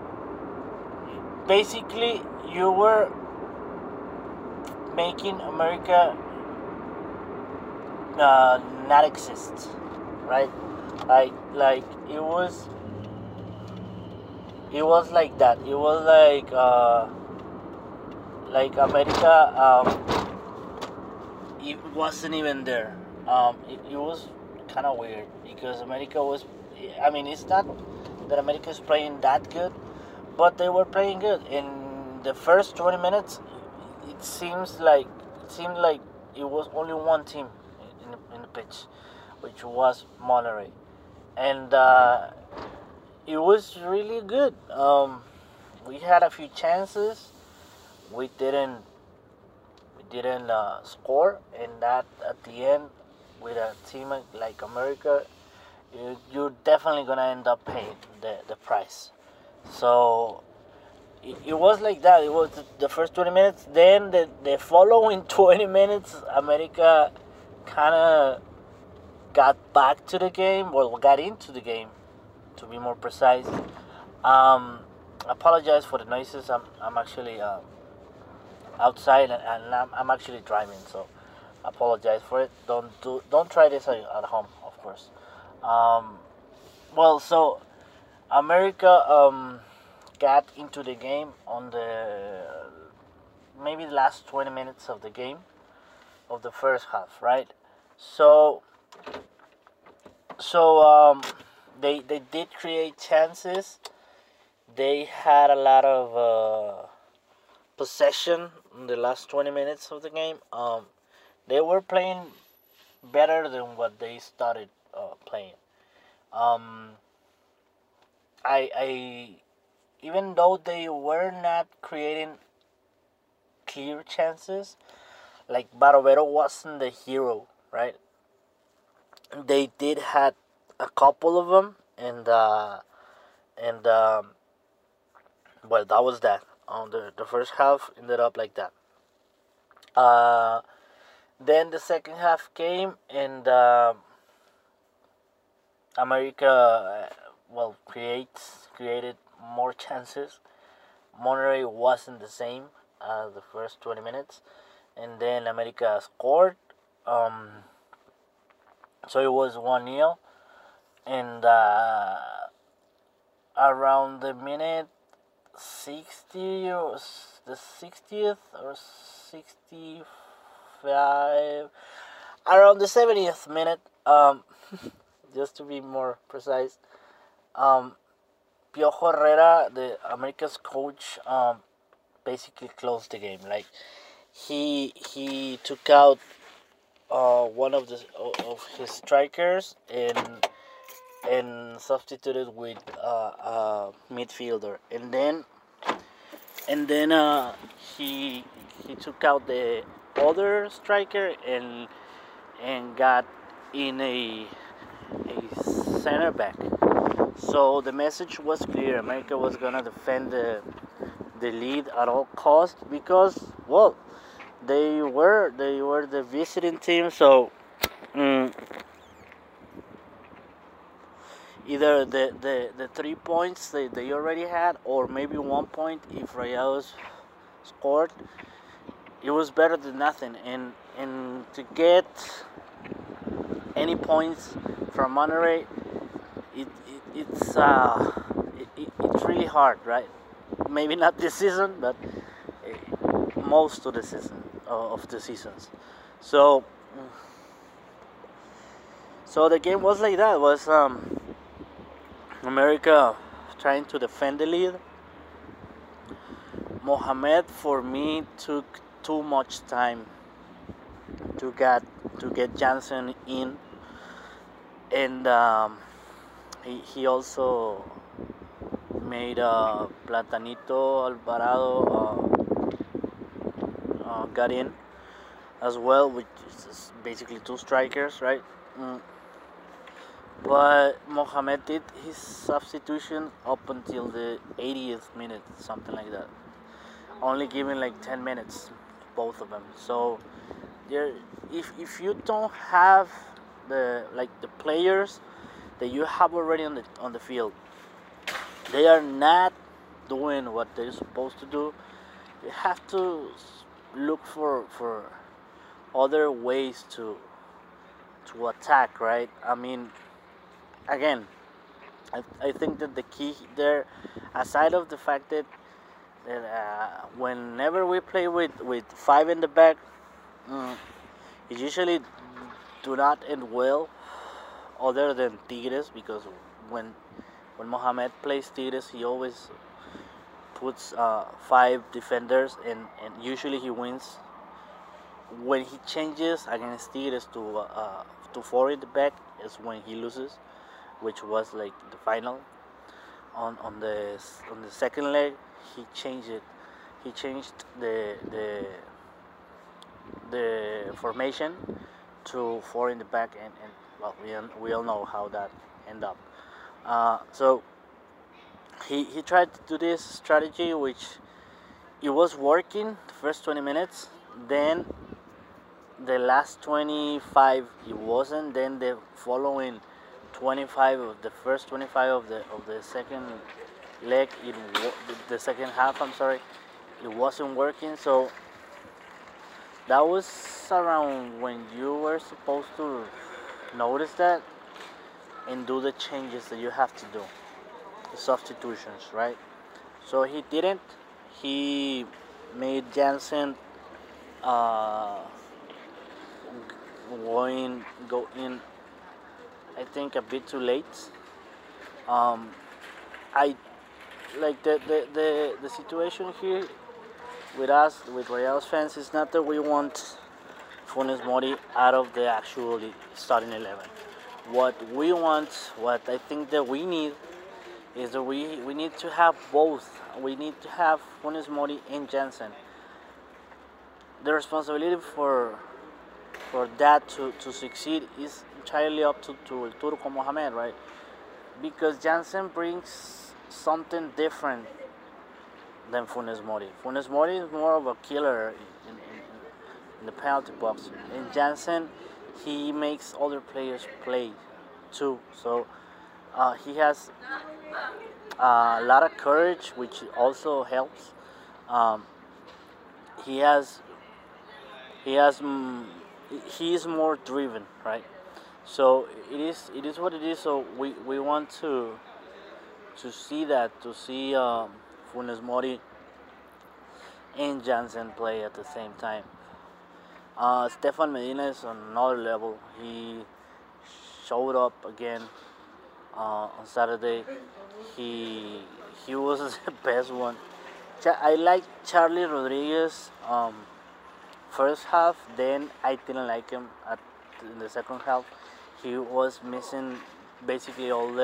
making America not exist, right? Like it was like that. It was like America, it wasn't even there. It was kind of weird, because America was, I mean, it's not that America is playing that good, but they were playing good. In the first 20 minutes, it seemed like it was only one team in the pitch, which was Monterrey, and it was really good. We had a few chances, we didn't score, and that at the end, with a team like America, you're definitely gonna end up paying the price. So it was like that. It was the first 20 minutes. Then the following 20 minutes, America kind of got back to the game. Well, got into the game, to be more precise. Apologize for the noises. I'm actually outside, and I'm actually driving, so apologize for it. Don't try this at home, of course. Well, so America got into the game on maybe the last 20 minutes of the game, of the first half, right? So so they did create chances. They had a lot of possession in the last 20 minutes of the game. They were playing better than what they started playing. Um, I even though they were not creating clear chances, like Barovero wasn't the hero, right? They did had a couple of them, and well, that was that. The first half ended up like that. Uh, then the second half came, and America, well, created more chances. Monterrey wasn't the same as the first 20 minutes, and then America scored. Um, so it was 1-0, and around the minute 60 or the 60th or 65, around the 70th minute, just to be more precise, um, Piojo Herrera, the America's coach, basically closed the game. Like he took out one of his strikers and substituted with a midfielder, and then he took out the other striker and got in a center back. So the message was clear: America was gonna defend the lead at all costs because, well, they were the visiting team. So mm, either the 3 points they already had, or maybe 1 point if Rayados scored, it was better than nothing. And to get any points from Monterrey, it's really hard, right? Maybe not this season, but most of the season of the seasons. So so the game was like that. It was America trying to defend the lead. Mohamed, for me, took too much time to get Jansen in, and he also made Platanito Alvarado got in as well, which is basically two strikers, right? But Mohamed did his substitution up until the 80th minute, something like that. Only giving like 10 minutes to both of them. So there, if you don't have the players that you have already on the field, they are not doing what they're supposed to do. You have to look for other ways to attack, right? I mean, again, I think that the key there, aside of the fact that whenever we play with five in the back, it usually do not end well, other than Tigres, because when Mohamed plays Tigres, he always puts five defenders, and usually he wins. When he changes against Tigres to four in the back is when he loses, which was like the final. On the second leg, he changed it. He changed the formation to four in the back, and well, we all know how that ended up. So he tried to do this strategy, which it was working the first 20 minutes. Then the last 25 it wasn't. Then the following 25 of the first 25 of the second leg, the second half, I'm sorry, it wasn't working. So that was around when you were supposed to notice that and do the changes that you have to do, the substitutions, right? So he didn't. He made Jansen uh, go in, I think, a bit too late. Um, I like the situation here with us, with Rayados fans, is not that we want Funes Mori out of the actual starting 11. What we want, what I think that we need, is that we need to have both. We need to have Funes Mori and Jansen. The responsibility for that to succeed is entirely up to El Turco Mohamed, right? Because Jansen brings something different than Funes Mori. Funes Mori is more of a killer in the penalty box. And Jansen, he makes other players play too. So he has a lot of courage, which also helps. Um, he has he has he is more driven, right? So it is what it is. So we want to see that, to see Funes Mori and Jansen play at the same time. Stefan Medina is on another level. He showed up again on Saturday. He he was the best one. I like Charlie Rodriguez first half. Then I didn't like him in the second half. He was missing basically all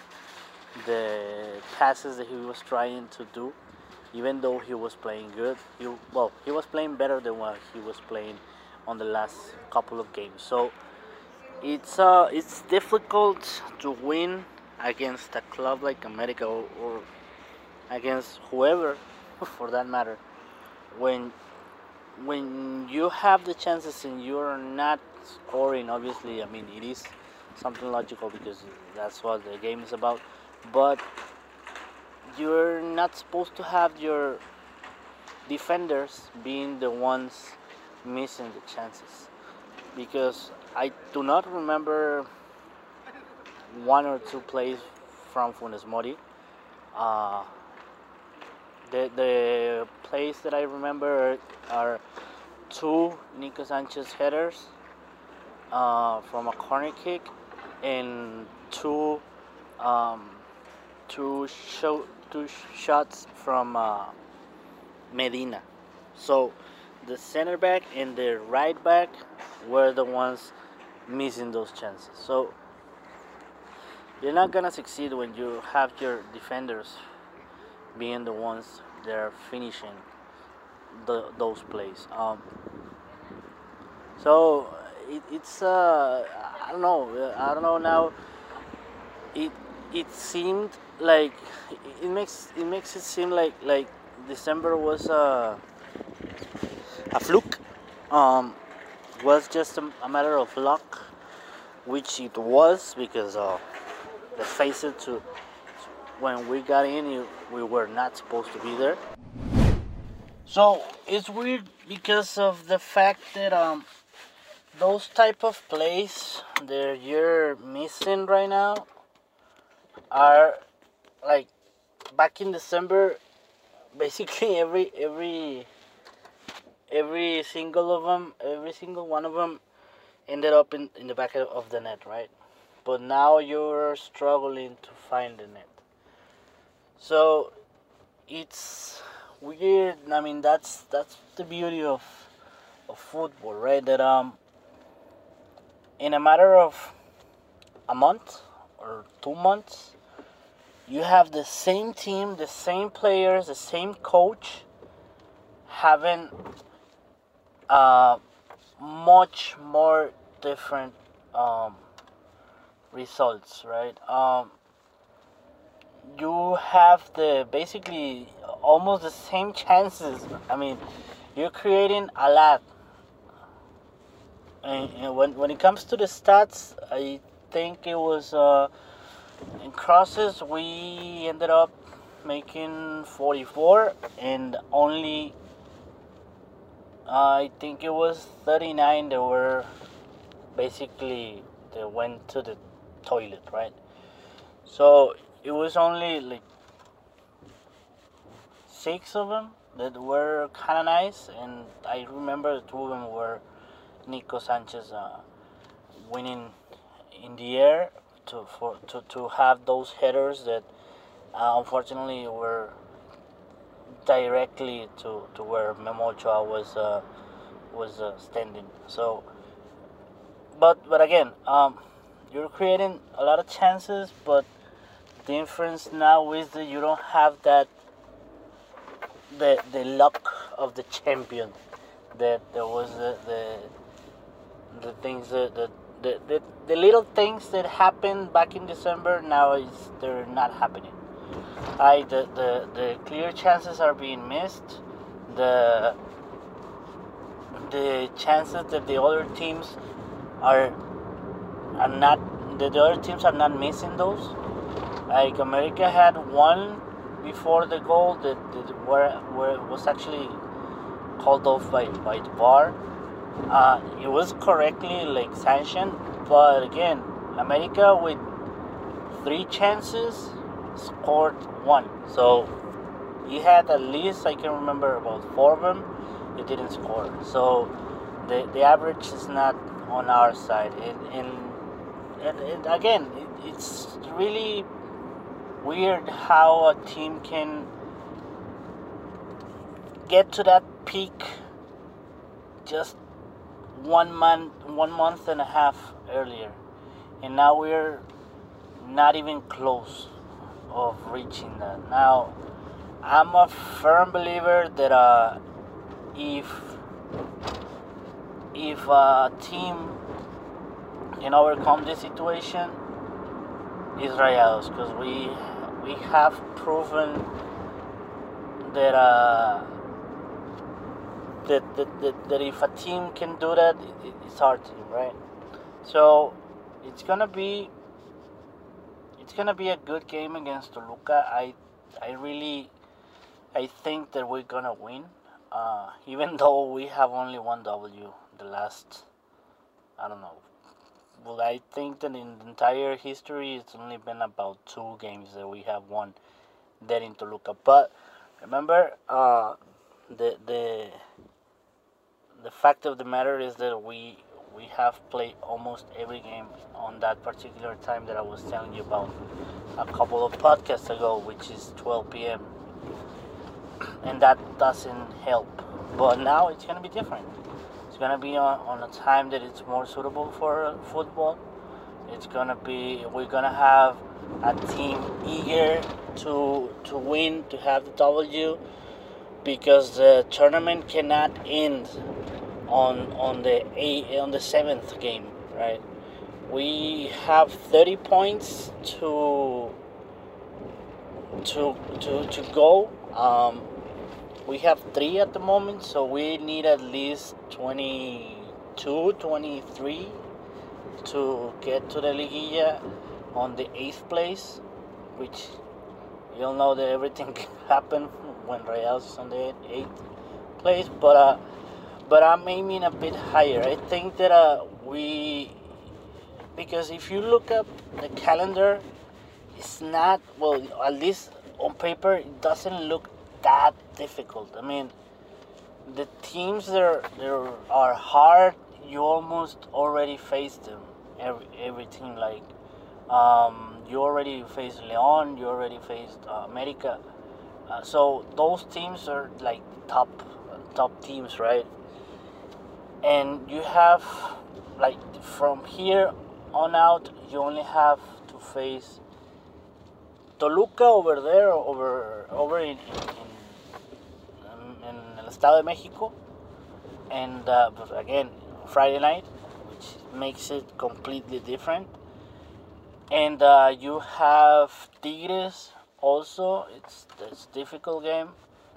the passes that he was trying to do, even though he was playing good. He was playing better than what he was playing on the last couple of games. So it's difficult to win against a club like America, or against whoever for that matter, when you have the chances and you're not scoring. Obviously, I mean, it is something logical because that's what the game is about. But you're not supposed to have your defenders being the ones missing the chances, because I do not remember one or two plays from Funes Mori. Uh, the plays that I remember are two Nico Sanchez headers from a corner kick, and um, two shots from Medina. So the center back and the right back were the ones missing those chances. So you're not gonna succeed when you have your defenders being the ones that are finishing those plays. So it's I don't know now. It it seemed like it makes it seem like December was a fluke. Was just a matter of luck, which it was, because let's face it, when we got in, we were not supposed to be there. So it's weird because of the fact that those type of plays that you're missing right now are like back in December. Basically, every single of them, every single one of them, ended up in the back of the net, right? But now you're struggling to find the net. So it's weird. I mean, that's the beauty of football, right? That in a matter of a month or 2 months, you have the same team, the same players, the same coach having much more different results, right? You have the basically almost the same chances. I mean, you're creating a lot. And when it comes to the stats, I think it was in crosses we ended up making 44, and only I think it was 39 that were basically they went to the toilet, right? So it was only like 6 of them that were kind of nice, and I remember the 2 of them were Nico Sanchez winning in the air to have those headers that unfortunately were directly to where Memo Ochoa was standing. So, but again, you're creating a lot of chances, but the difference now is that you don't have that the luck of the champion. That there was the things the little things that happened back in December now they're not happening. The clear chances are being missed. The chances that the other teams are not the other teams are not missing those. Like America had one before the goal that where it was actually called off by the VAR. It was correctly like sanctioned, but again, America with 3 chances scored 1. So he had at least, I can remember, about 4 of them. He didn't score. So the average is not on our side. And again, it's really weird how a team can get to that peak just 1 month and a half earlier, and now we're not even close of reaching that. Now, I'm a firm believer that if a team can overcome this situation, is Rayados, because we have proven that that if a team can do that, it's our team, right? So it's gonna be a good game against Toluca. I think that we're gonna win, even though we have only 1 W the last, I don't know. Well, I think that in the entire history, it's only been about 2 games that we have won there in Toluca. But remember, the fact of the matter is that we have played almost every game on that particular time that I was telling you about a couple of podcasts ago, which is 12 p.m. And that doesn't help. But now it's going to be different. It's going to be on a time that it's more suitable for football. We're going to have a team eager to win, to have the W, because the tournament cannot end on the 7th game, right? We have 30 points to go. We have 3 at the moment, so we need at least 22, 23 to get to the Liguilla on the 8th place, which you'll know that everything can happen when Rayados is on the 8th place, but I'm aiming a bit higher. I think that because if you look up the calendar, it's not, well, at least on paper, it doesn't look that difficult. I mean, the teams that are hard, you almost already faced them. Every team, like you already faced Leon, you already faced America. So those teams are like top teams, right? And you have, like, from here on out, you only have to face Toluca over there, over in El Estado de Mexico, and but again, Friday night, which makes it completely different. And you have Tigres also. It's a difficult game.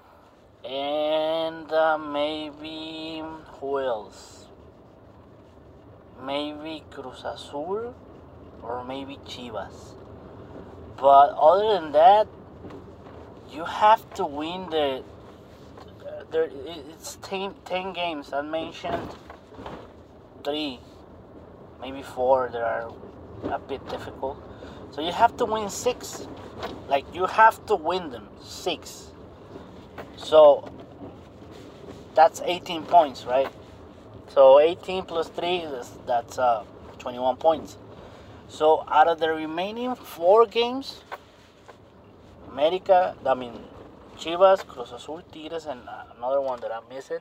And maybe who else? Maybe Cruz Azul or maybe Chivas. But other than that, you have to win it's 10 games. I mentioned 3, maybe 4 that are a bit difficult. So you have to win 6. Like, you have to win them 6. So that's 18 points, right? So 18 plus 3, that's have 21 points. So out of the remaining 4 games, Chivas, Cruz Azul, Tigres, and another one that I'm missing.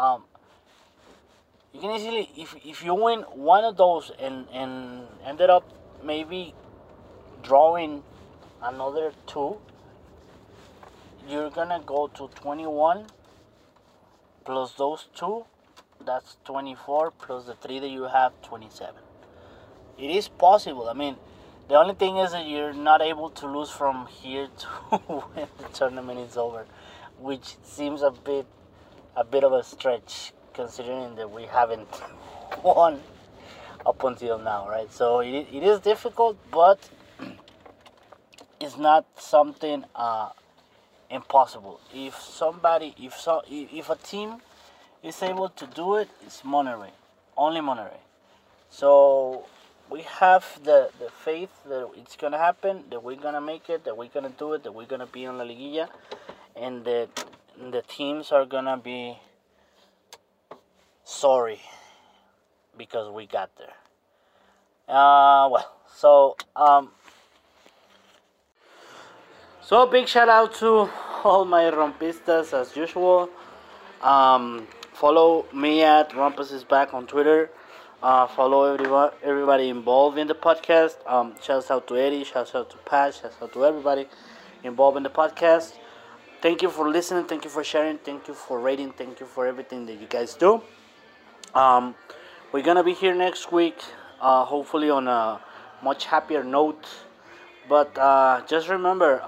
You can easily, if you win one of those and ended up maybe drawing another 2, you're gonna go to 21 plus those 2. That's 24 plus the 3 that you have, 27. It is possible. I mean, the only thing is that you're not able to lose from here to when the tournament is over, which seems a bit of a stretch considering that we haven't won up until now, right? So it is difficult, but it's not something impossible. If a team is able to do it, it's Monterrey, only Monterrey. So we have the faith that it's gonna happen, that we're gonna make it, that we're gonna do it, that we're gonna be in La Liguilla, and that the teams are gonna be sorry because we got there. So big shout out to all my rompistas as usual. Follow me at Rumpus is Back on Twitter. Follow everybody involved in the podcast. Shouts out to Eddie, shouts out to Pat, shouts out to everybody involved in the podcast. Thank you for listening, thank you for sharing, thank you for rating, thank you for everything that you guys do. We're gonna be here next week, hopefully on a much happier note. But just remember,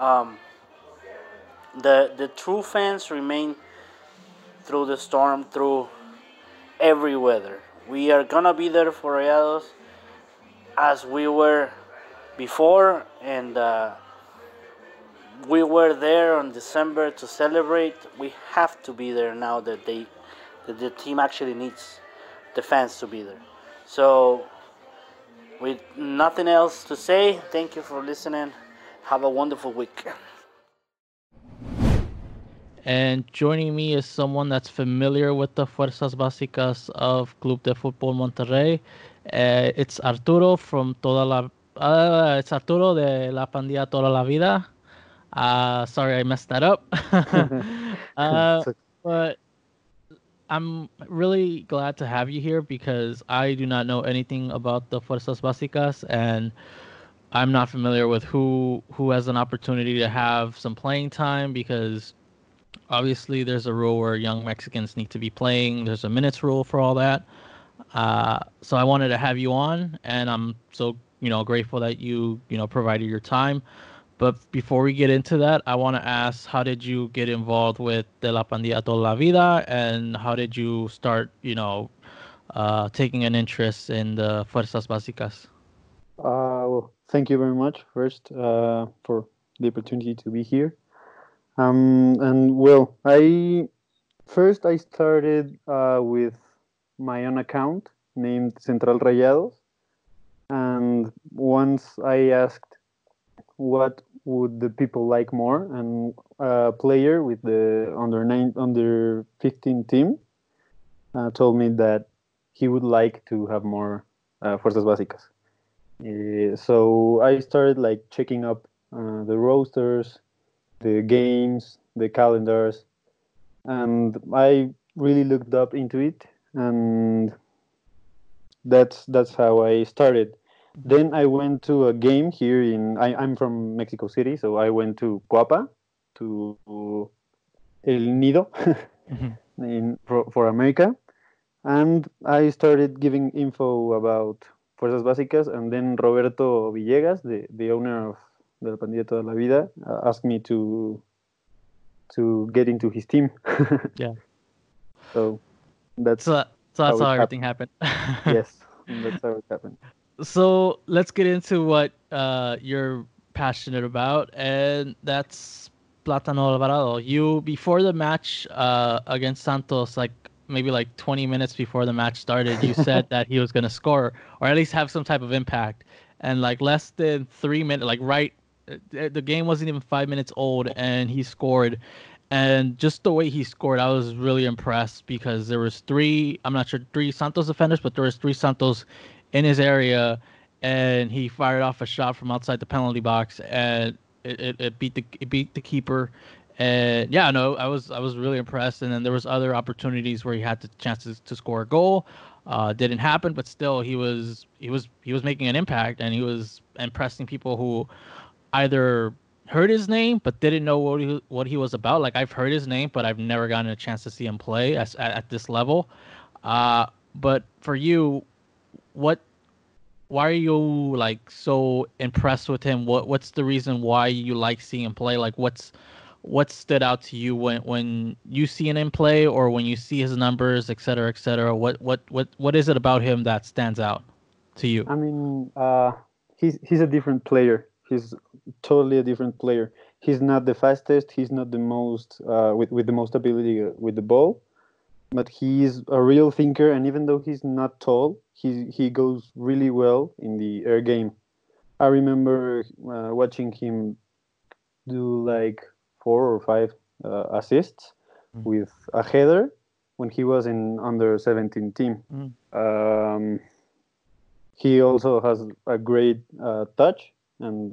the true fans remain through the storm, through every weather. We are gonna be there for Rayados as we were before, and we were there on December to celebrate. We have to be there now that the team actually needs the fans to be there. So, with nothing else to say, thank you for listening. Have a wonderful week. And joining me is someone that's familiar with the Fuerzas Básicas of Club de Fútbol Monterrey. It's Arturo from it's Arturo de La Pandilla Toda la Vida. Sorry, I messed that up. But I'm really glad to have you here because I do not know anything about the Fuerzas Básicas, and I'm not familiar with who has an opportunity to have some playing time, because obviously there's a rule where young Mexicans need to be playing. There's a minutes rule for all that. So I wanted to have you on, and I'm so grateful that you provided your time. But before we get into that, I want to ask, how did you get involved with De La Pandilla Toda la Vida, and how did you start, taking an interest in the Fuerzas Básicas? Well, thank you very much first for the opportunity to be here. And well, I started with my own account named Central Rayados, and once I asked what would the people like more, and a player with the under 15 team told me that he would like to have more Fuerzas Básicas. So I started checking up the rosters, the games, the calendars, and I really looked up into it, and that's how I started. Then I went to a game here I'm from Mexico City, so I went to Coapa, to El Nido, for America, and I started giving info about Fuerzas Básicas, and then Roberto Villegas, the owner of De La Pandilla Toda la Vida, asked me to get into his team. Yeah. So that's how everything happened. Yes, that's how it happened. So let's get into what you're passionate about, and that's Plátano Alvarado. You, before the match against Santos, maybe 20 minutes before the match started, you said that he was going to score, or at least have some type of impact. And less than 3 minutes, the game wasn't even 5 minutes old, and he scored. And just the way he scored, I was really impressed, because there was three Santos defenders, but there was 3 Santos in his area, and he fired off a shot from outside the penalty box, and it beat the keeper. And yeah, no, I was really impressed. And then there was other opportunities where he had the chances to score a goal. Didn't happen, but still he was making an impact, and he was impressing people who either heard his name but didn't know what he was about. Like I've heard his name, but I've never gotten a chance to see him play at this level. But for you, what why are you like so impressed with him? What's the reason why you like seeing him play? Like what stood out to you when you see him play, or when you see his numbers, et cetera, et cetera? What is it about him that stands out to you? I mean, he's a different player. He's totally a different player. He's not the fastest. He's not the most with the most ability with the ball, but he's a real thinker. And even though he's not tall, he goes really well in the air game. I remember watching him do like 4 or 5 assists Mm. with a header when he was in under 17 team. Mm. He also has a great touch, and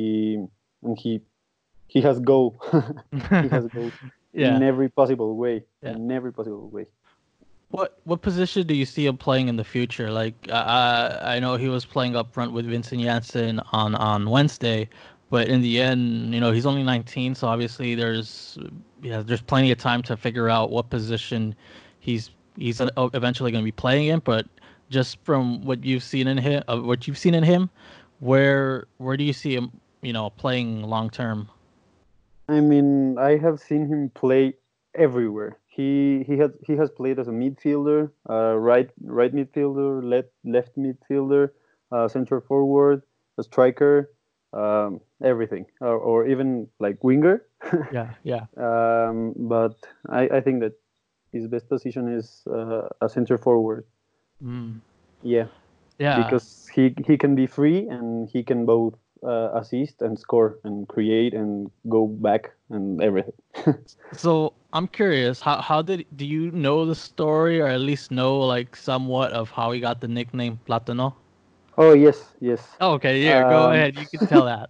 he has goal. He has goal Yeah. in every possible way. Yeah. In every possible way. What position do you see him playing in the future? Like I know he was playing up front with Vincent Janssen on Wednesday, but in the end, he's only 19, so obviously there's plenty of time to figure out what position he's eventually going to be playing in. But just from what you've seen in him, where do you see him, playing long term? I mean, I have seen him play everywhere. He has played as a midfielder, right midfielder, left midfielder, center forward, a striker, everything, or even like winger. Yeah, yeah. But I think that his best position is a center forward. Mm. Yeah, Yeah. because he can be free, and he can both assist and score and create and go back and everything. So I'm curious, do you know the story, or at least know like somewhat of how he got the nickname Platano? Oh yes, yes. Oh, okay, yeah, go Um, ahead. You can tell that.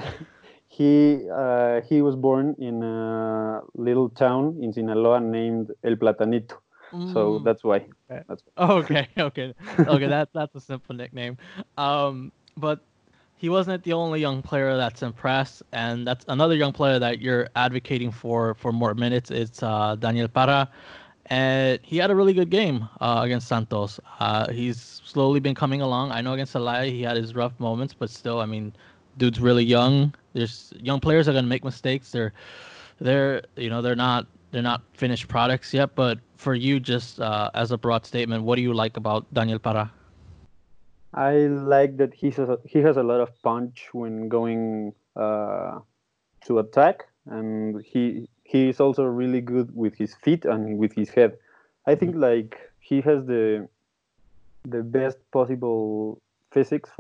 he was born in a little town in Sinaloa named El Platanito, so Mm, that's why. okay. That's Okay, okay, okay. That's a simple nickname. But he wasn't the only young player that's impressed, and that's another young player that you're advocating for more minutes. It's Daniel Parra, and he had a really good game against Santos. He's slowly been coming along. I know against Alaya he had his rough moments, but still, I mean, dude's really young. There's young players are gonna make mistakes. They're not finished products yet. But for you, just as a broad statement, what do you like about Daniel Parra? I like that he has a lot of punch when going to attack, and he is also really good with his feet and with his head. I think like he has the best possible physics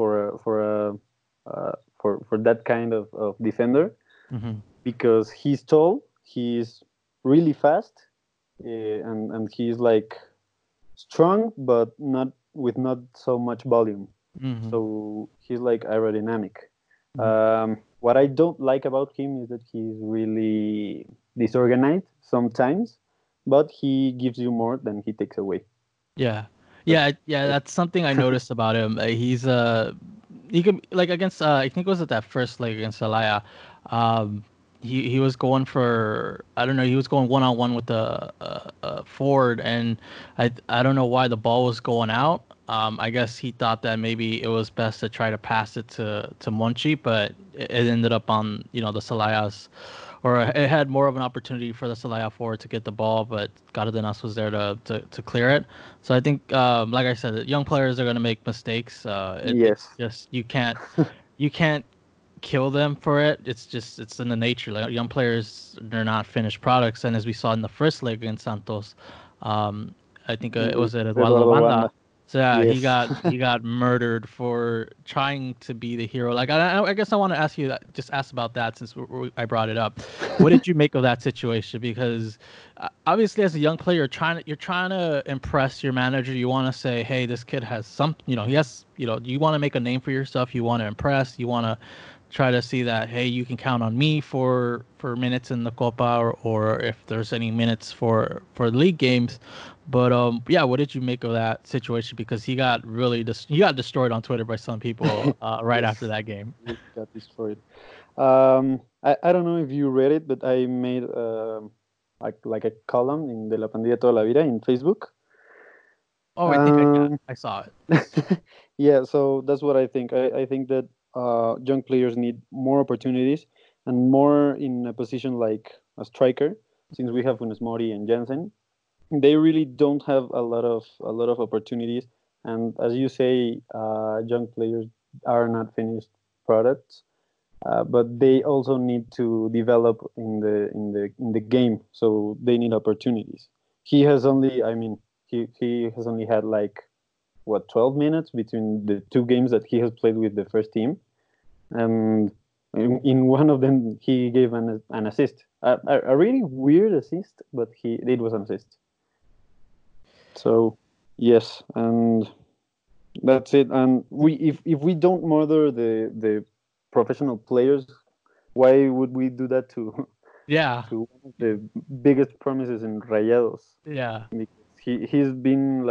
for that kind of defender, Mm-hmm. because he's tall, he's really fast, and he's like strong, but not so much volume. Mm-hmm. So he's like aerodynamic. What I don't like about him is that he's really disorganized sometimes, but he gives you more than he takes away. Yeah, That's, yeah. That's something I noticed about him. He could like against I think it was at that first leg against Alaya. Um, he was going for, I don't know, he was going 1-on-1 with the Ford, and I don't know why the ball was going out. I guess he thought that maybe it was best to try to pass it to Monchi, but it ended up on the Salayas, or it had more of an opportunity for the Salaya forward to get the ball, but Cardenas was there to clear it. So I think, like I said, young players are going to make mistakes. It's yes. just you can't kill them for it. It's in the nature. Like young players, they're not finished products, and as we saw in the first leg against Santos, I think it was Eduardo Eduardo Banda Banda. So yeah, he Yes. got murdered for trying to be the hero. Like I guess I want to ask you that, just ask about that since I brought it up. What did you make of that situation? Because obviously, as a young player, you're trying to impress your manager. You want to say, hey, this kid has some, he has, you want to make a name for yourself. You want to impress. You want to try to see that, hey, you can count on me for minutes in the Copa, or if there's any minutes for league games. But yeah, what did you make of that situation? Because he got he got destroyed on Twitter by some people right after Yes. that game. Really got destroyed. I don't know if you read it, but I made like a column in De La Pandilla Toda la Vida in Facebook. Oh, I think Um, I saw it. yeah, so that's what I think. I think that young players need more opportunities and more in a position like a striker, since we have Funes Mori and Jensen. They really don't have a lot of opportunities, and as you say, young players are not finished products, but they also need to develop in the game, so they need opportunities. He has only, I mean, he has only had like what 12 minutes between the two games that he has played with the first team, and in one of them he gave an assist, a really weird assist, but it was an assist. So yes, and that's it. And if we don't murder the professional players, why would we do that to Yeah, to one of the biggest promises in Rayados? yeah, Because he's been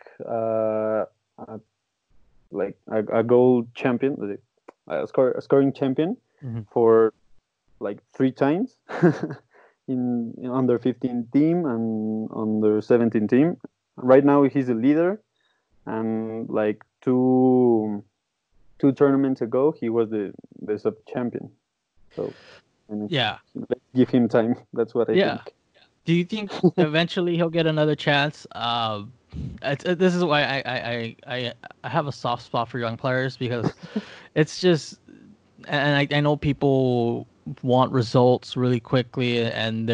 a goal champion, a scoring champion hmm for like 3 times in under 15 team and under 17 team. Right now he's a leader, and like two tournaments ago he was the sub champion. So I mean, yeah, let's give him time. That's what I yeah. think. Do you think eventually he'll get another chance? This is why I have a soft spot for young players, because it's just, and I know people want results really quickly, and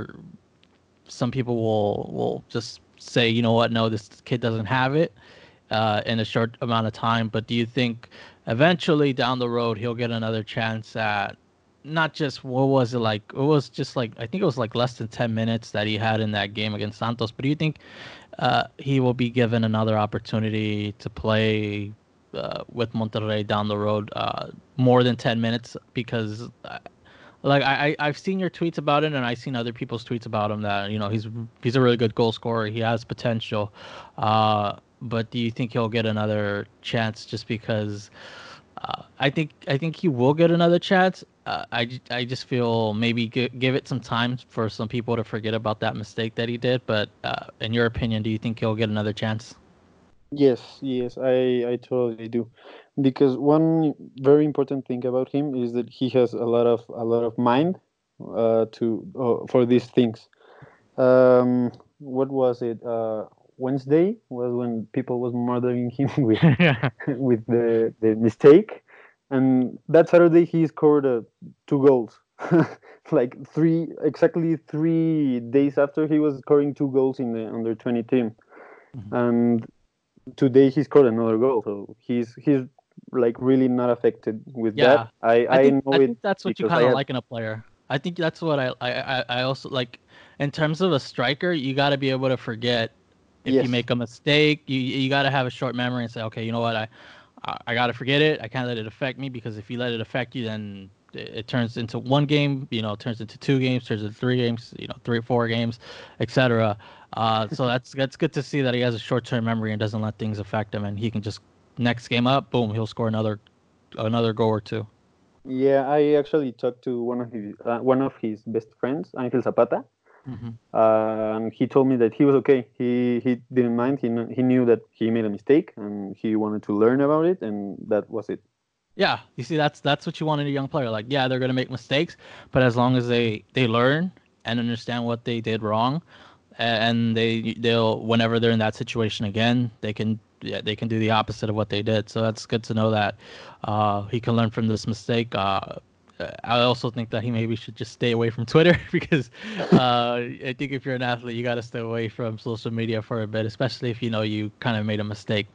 some people will just say, you know what, no, this kid doesn't have it in a short amount of time. But do you think eventually down the road he'll get another chance at, not just, what was it like? It was just like, I think it was like less than 10 minutes that he had in that game against Santos. But do you think he will be given another opportunity to play with Monterrey down the road more than 10 minutes? Because like I've seen your tweets about it, and I've seen other people's tweets about him that he's a really good goal scorer. He has potential, but do you think he'll get another chance? Just because I think he will get another chance. I just feel maybe give it some time for some people to forget about that mistake that he did. But in your opinion, do you think he'll get another chance? Yes, yes, I totally do, because one very important thing about him is that he has a lot of mind for these things. What was it? Wednesday was when people was murdering him with Yeah. with the mistake, and that Saturday he scored 2 goals, like exactly 3 days after he was scoring 2 goals in the under 20 team, Mhm. and today he scored another goal. So he's like really not affected with that. Yeah, I I know it think that's what you because kind I of had like in a player. I think that's what I also like. In terms of a striker, you got to be able to forget if you yes. make a mistake. You got to have a short memory and say, okay, you know what, I got to forget it. I can't let it affect me, because if you let it affect you, then it turns into one game. Turns into 2 games, turns into 3 games. 3 or 4 games, etc. So that's good to see that he has a short-term memory and doesn't let things affect him, and he can just next game up, boom, he'll score another goal or two. Yeah, I actually talked to one of his best friends, Angel Zapata, Hmm. and he told me that he was okay. He didn't mind. He knew that he made a mistake and he wanted to learn about it, and that was it. Yeah, you see, that's what you want in a young player. Like, yeah, they're gonna make mistakes, but as long as they learn and understand what they did wrong, and they'll, whenever they're in that situation again, they can do the opposite of what they did. So that's good to know that he can learn from this mistake. I also think that he maybe should just stay away from Twitter because I think if you're an athlete, you got to stay away from social media for a bit, especially if you know you kind of made a mistake.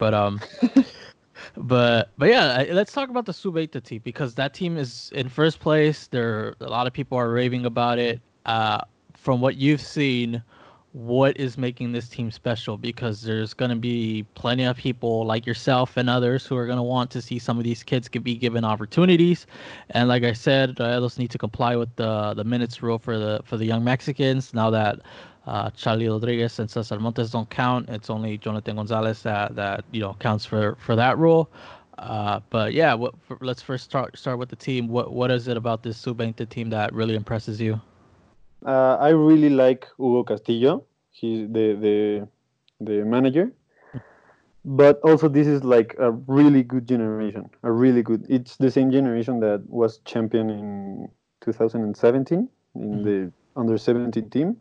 But yeah, let's talk about the Sub-20 team because that team is in first place. There, a lot of people are raving about it. From what you've seen, what is making this team special? Because there's going to be plenty of people like yourself and others who are going to want to see some of these kids be given opportunities. And like I said, Rayados need to comply with the minutes rule for the young Mexicans. Now that Charlie Rodriguez and Cesar Montes don't count, it's only Jonathan Gonzalez that counts for that rule. But yeah, let's first start with the team. What is it about this Sub-20 team that really impresses you? I really like Hugo Castillo. He's the manager. But also, this is like a really good generation. A really good. It's the same generation that was champion in 2017 in the under 17 team.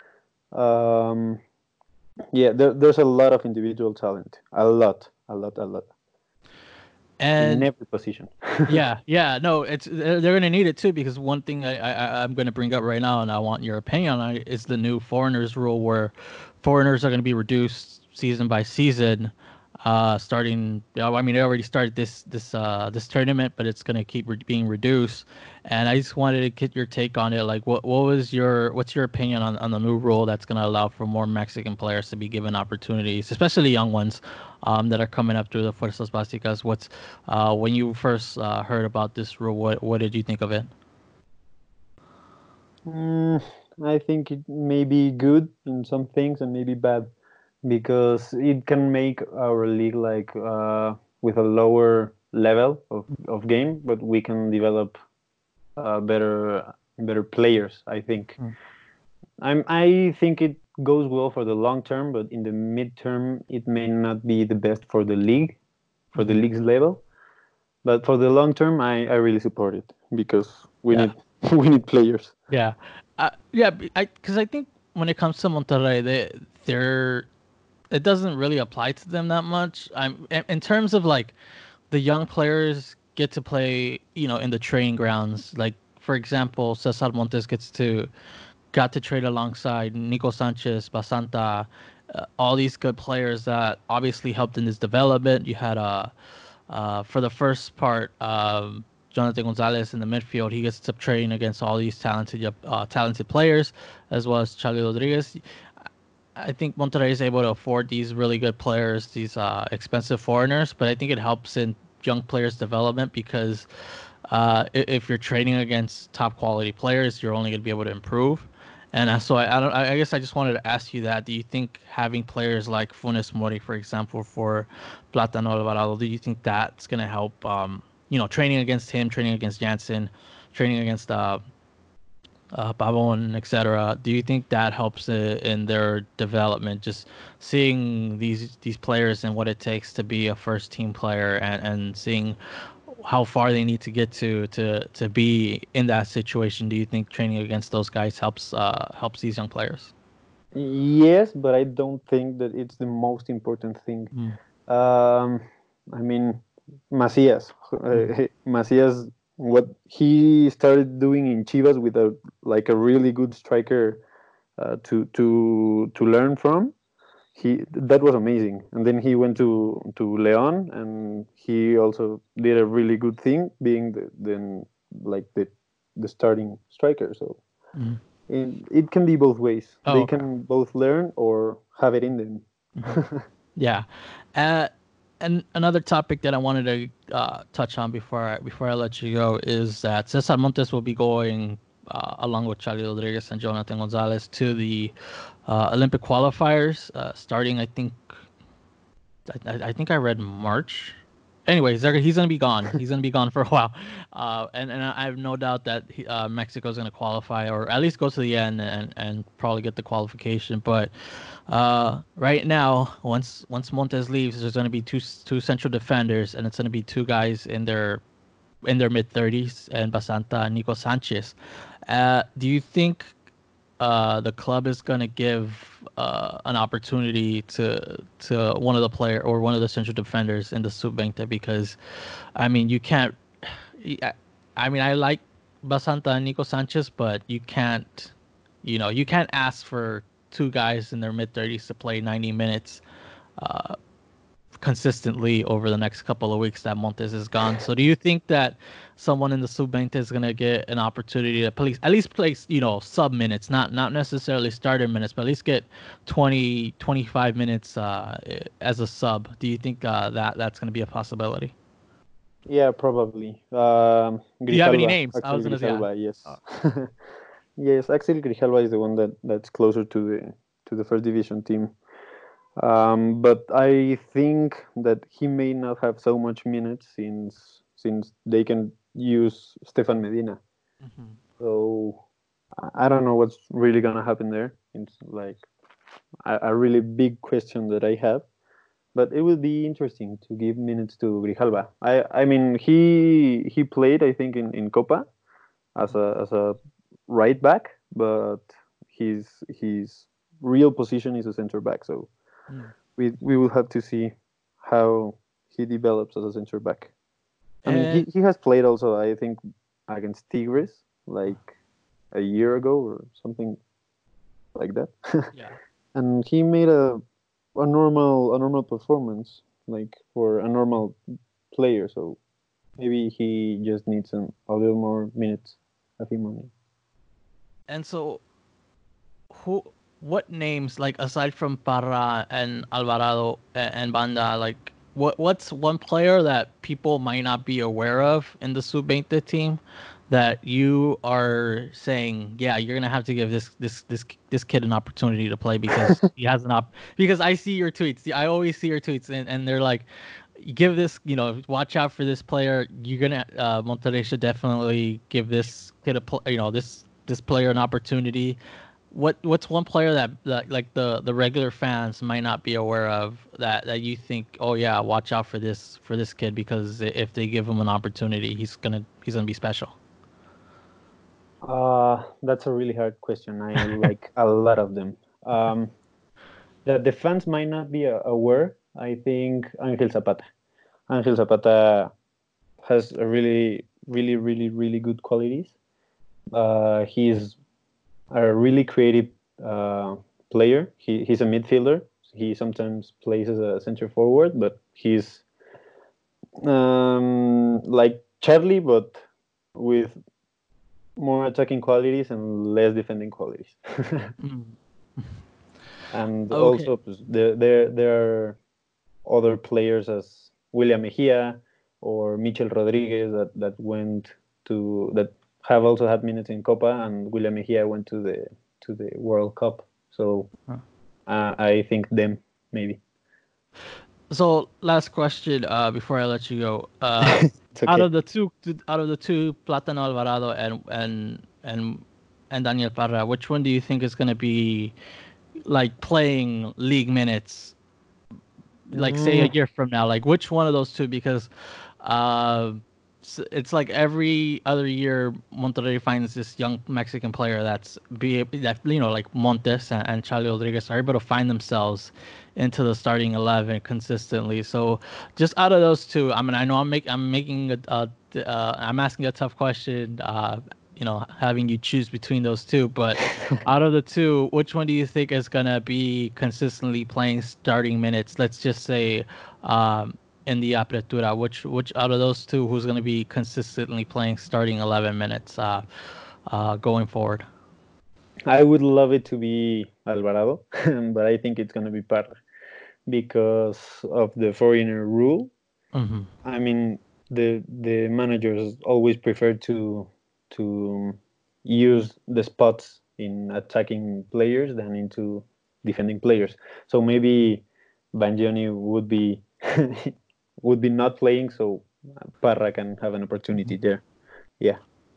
Yeah, there's a lot of individual talent. A lot. And in every position. yeah, no, they're gonna need it too because one thing I'm gonna bring up right now, and I want your opinion on it, is the new foreigners rule where foreigners are gonna be reduced season by season, starting. I mean, it already started this tournament, but it's gonna keep being reduced. And I just wanted to get your take on it. Like, what's your opinion on the new rule that's gonna allow for more Mexican players to be given opportunities, especially young ones? That are coming up through the Fuerzas Básicas. When you first heard about this rule, what did you think of it? I think it may be good in some things and maybe bad because it can make our league like with a lower level of game, but we can develop better players. I think. I think it goes well for the long term, but in the midterm, it may not be the best for the league, for the league's level. But for the long term, I really support it because we need players. Yeah, because I think when it comes to Monterrey, it doesn't really apply to them that much. In terms of like the young players get to play, in the training grounds. Like for example, Cesar Montes got to trade alongside Nico Sanchez, Basanta, all these good players that obviously helped in his development. You had for the first part, Jonathan Gonzalez in the midfield. He gets to train against all these talented players, as well as Charlie Rodriguez. I think Monterrey is able to afford these really good players, these expensive foreigners, but I think it helps in young players' development because if you're training against top quality players, you're only going to be able to improve. And so I guess I just wanted to ask you that. Do you think having players like Funes Mori, for example, for Plátano Alvarado, do you think that's going to help, training against him, training against Jansen, training against Pavon, etc. Do you think that helps in their development? Just seeing these players and what it takes to be a first team player and seeing how far they need to get to be in that situation. Do you think training against those guys helps these young players? Yes, but I don't think that it's the most important thing. I mean, Macias, what he started doing in Chivas with a really good striker to learn from. That was amazing, and then he went to León, and he also did a really good thing, being the starting striker. So it can be both ways. They can both learn or have it in them. Yeah, and another topic that I wanted to touch on before I let you go is that Cesar Montes will be going along with Charlie Rodriguez and Jonathan Gonzalez to the Olympic qualifiers starting. I think I read March. Anyways, he's going to be gone. He's going to be gone for a while, and I have no doubt that Mexico is going to qualify or at least go to the end and probably get the qualification. But right now, once Montes leaves, there's going to be two central defenders, and it's going to be two guys in their mid-30s, and Basanta and Nico Sanchez. Do you think the club is going to give an opportunity to one of the player or one of the central defenders in the Sub-20? Because, I mean, you can't. I mean, I like Basanta and Nico Sanchez, but you can't, you can't ask for two guys in their mid 30s to play 90 minutes consistently over the next couple of weeks that Montes is gone. So do you think that someone in the sub-20 is going to get an opportunity to at least play, sub minutes, not necessarily starter minutes, but at least get 20, 25 minutes as a sub? Do you think that's going to be a possibility? Yeah, probably. Do you have any Grijalva, names? I Axel was going to say. Grijalva, yes. Yes, Axel Grijalva is the one that's closer to the first division team. But I think that he may not have so much minutes since they can use Stefan Medina. Mm-hmm. So I don't know what's really gonna happen there. It's like a really big question that I have. But it will be interesting to give minutes to Grijalva. I mean he played I think in Copa as a right back, but his real position is a center back. So we will have to see how he develops as a center back. I mean, he has played also, I think, against Tigres like a year ago or something like that. Yeah. And he made a normal performance, like for a normal player. So maybe he just needs a little more minutes of him on it. And so, what names, like aside from Parra and Alvarado and Banda, like what's one player that people might not be aware of in the sub-20 team that you are saying, yeah, you're gonna have to give this kid an opportunity to play because he has because I see your tweets. I always see your tweets and they're like, give this, watch out for this player. You're gonna Monterrey should definitely give this kid this player an opportunity. What's one player that like the regular fans might not be aware of that you think, oh yeah, watch out for this kid because if they give him an opportunity, he's gonna be special. That's a really hard question. I like a lot of them. That the fans might not be aware. I think Angel Zapata. Angel Zapata has a really, really, really, really good qualities. He's a really creative player. He's a midfielder. He sometimes plays as a center forward, but he's like Charlie, but with more attacking qualities and less defending qualities. And also there are other players as William Mejia or Michel Rodriguez that went to that have also had minutes in Copa, and William Mejia went to the World Cup. So I think them maybe. So last question before I let you go. Okay. Out of the two, Platano Alvarado and Daniel Parra, which one do you think is going to be like playing league minutes? Like say a year from now, like which one of those two? Because it's like every other year Monterrey finds this young Mexican player that like Montes and Charlie Rodriguez are able to find themselves into the starting 11 consistently. So just out of those two, I mean, I know I'm asking a tough question, having you choose between those two, but out of the two, which one do you think is gonna be consistently playing starting minutes? Let's just say in the Apertura, which out of those two, who's gonna be consistently playing starting 11 minutes going forward? I would love it to be Alvarado, but I think it's gonna be Parra because of the foreigner rule. Mm-hmm. I mean, the managers always prefer to use the spots in attacking players than into defending players. So maybe Banjoni would be not playing, so Parra can have an opportunity there. Yeah.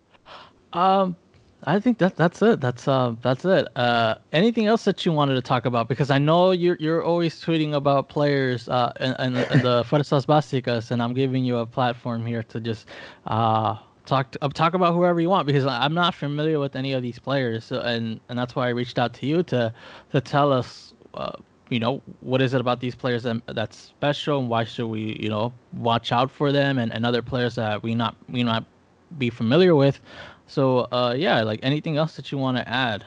I think that's it. That's it. Anything else that you wanted to talk about? Because I know you're always tweeting about players in the Fuerzas Básicas, and I'm giving you a platform here to just talk about whoever you want, because I'm not familiar with any of these players, so, and that's why I reached out to you to tell us what is it about these players that's special, and why should we watch out for them, and other players that we not be familiar with. So yeah, like anything else that you want to add?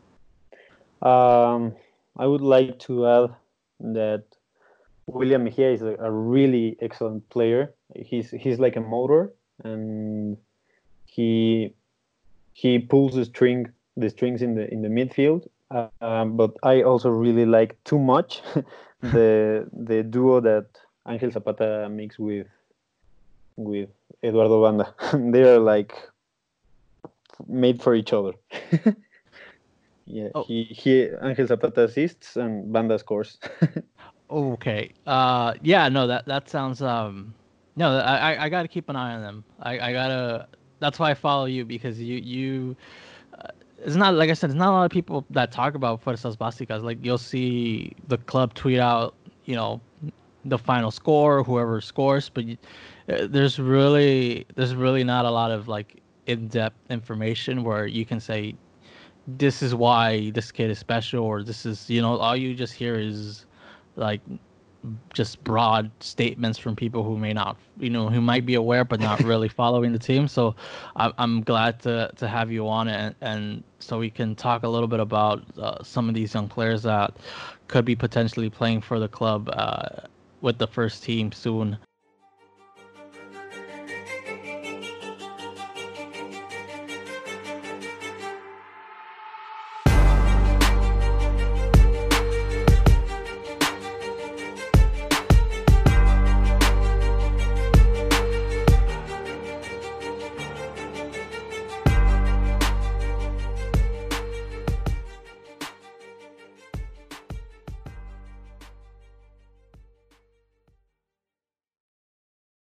I would like to add that William Mejia is a really excellent player. He's like a motor, and he he pulls the strings in the midfield. But I also really like too much the duo that Angel Zapata makes with Eduardo Banda. They are like made for each other. Yeah, Oh, he Angel Zapata assists and Banda scores. okay. Yeah, no, that sounds no, I gotta keep an eye on them. I gotta. That's why I follow you because you it's not like I said. It's not a lot of people that talk about Fuerzas Básicas. Like you'll see the club tweet out, you know, the final score, whoever scores, but there's really not a lot of like in-depth information where you can say this is why this kid is special, or this is, you know, all you just hear is like just broad statements from people who may not, you know, who might be aware but not really following the team. So I'm glad to have you on it, and so we can talk a little bit about some of these young players that could be potentially playing for the club with the first team soon.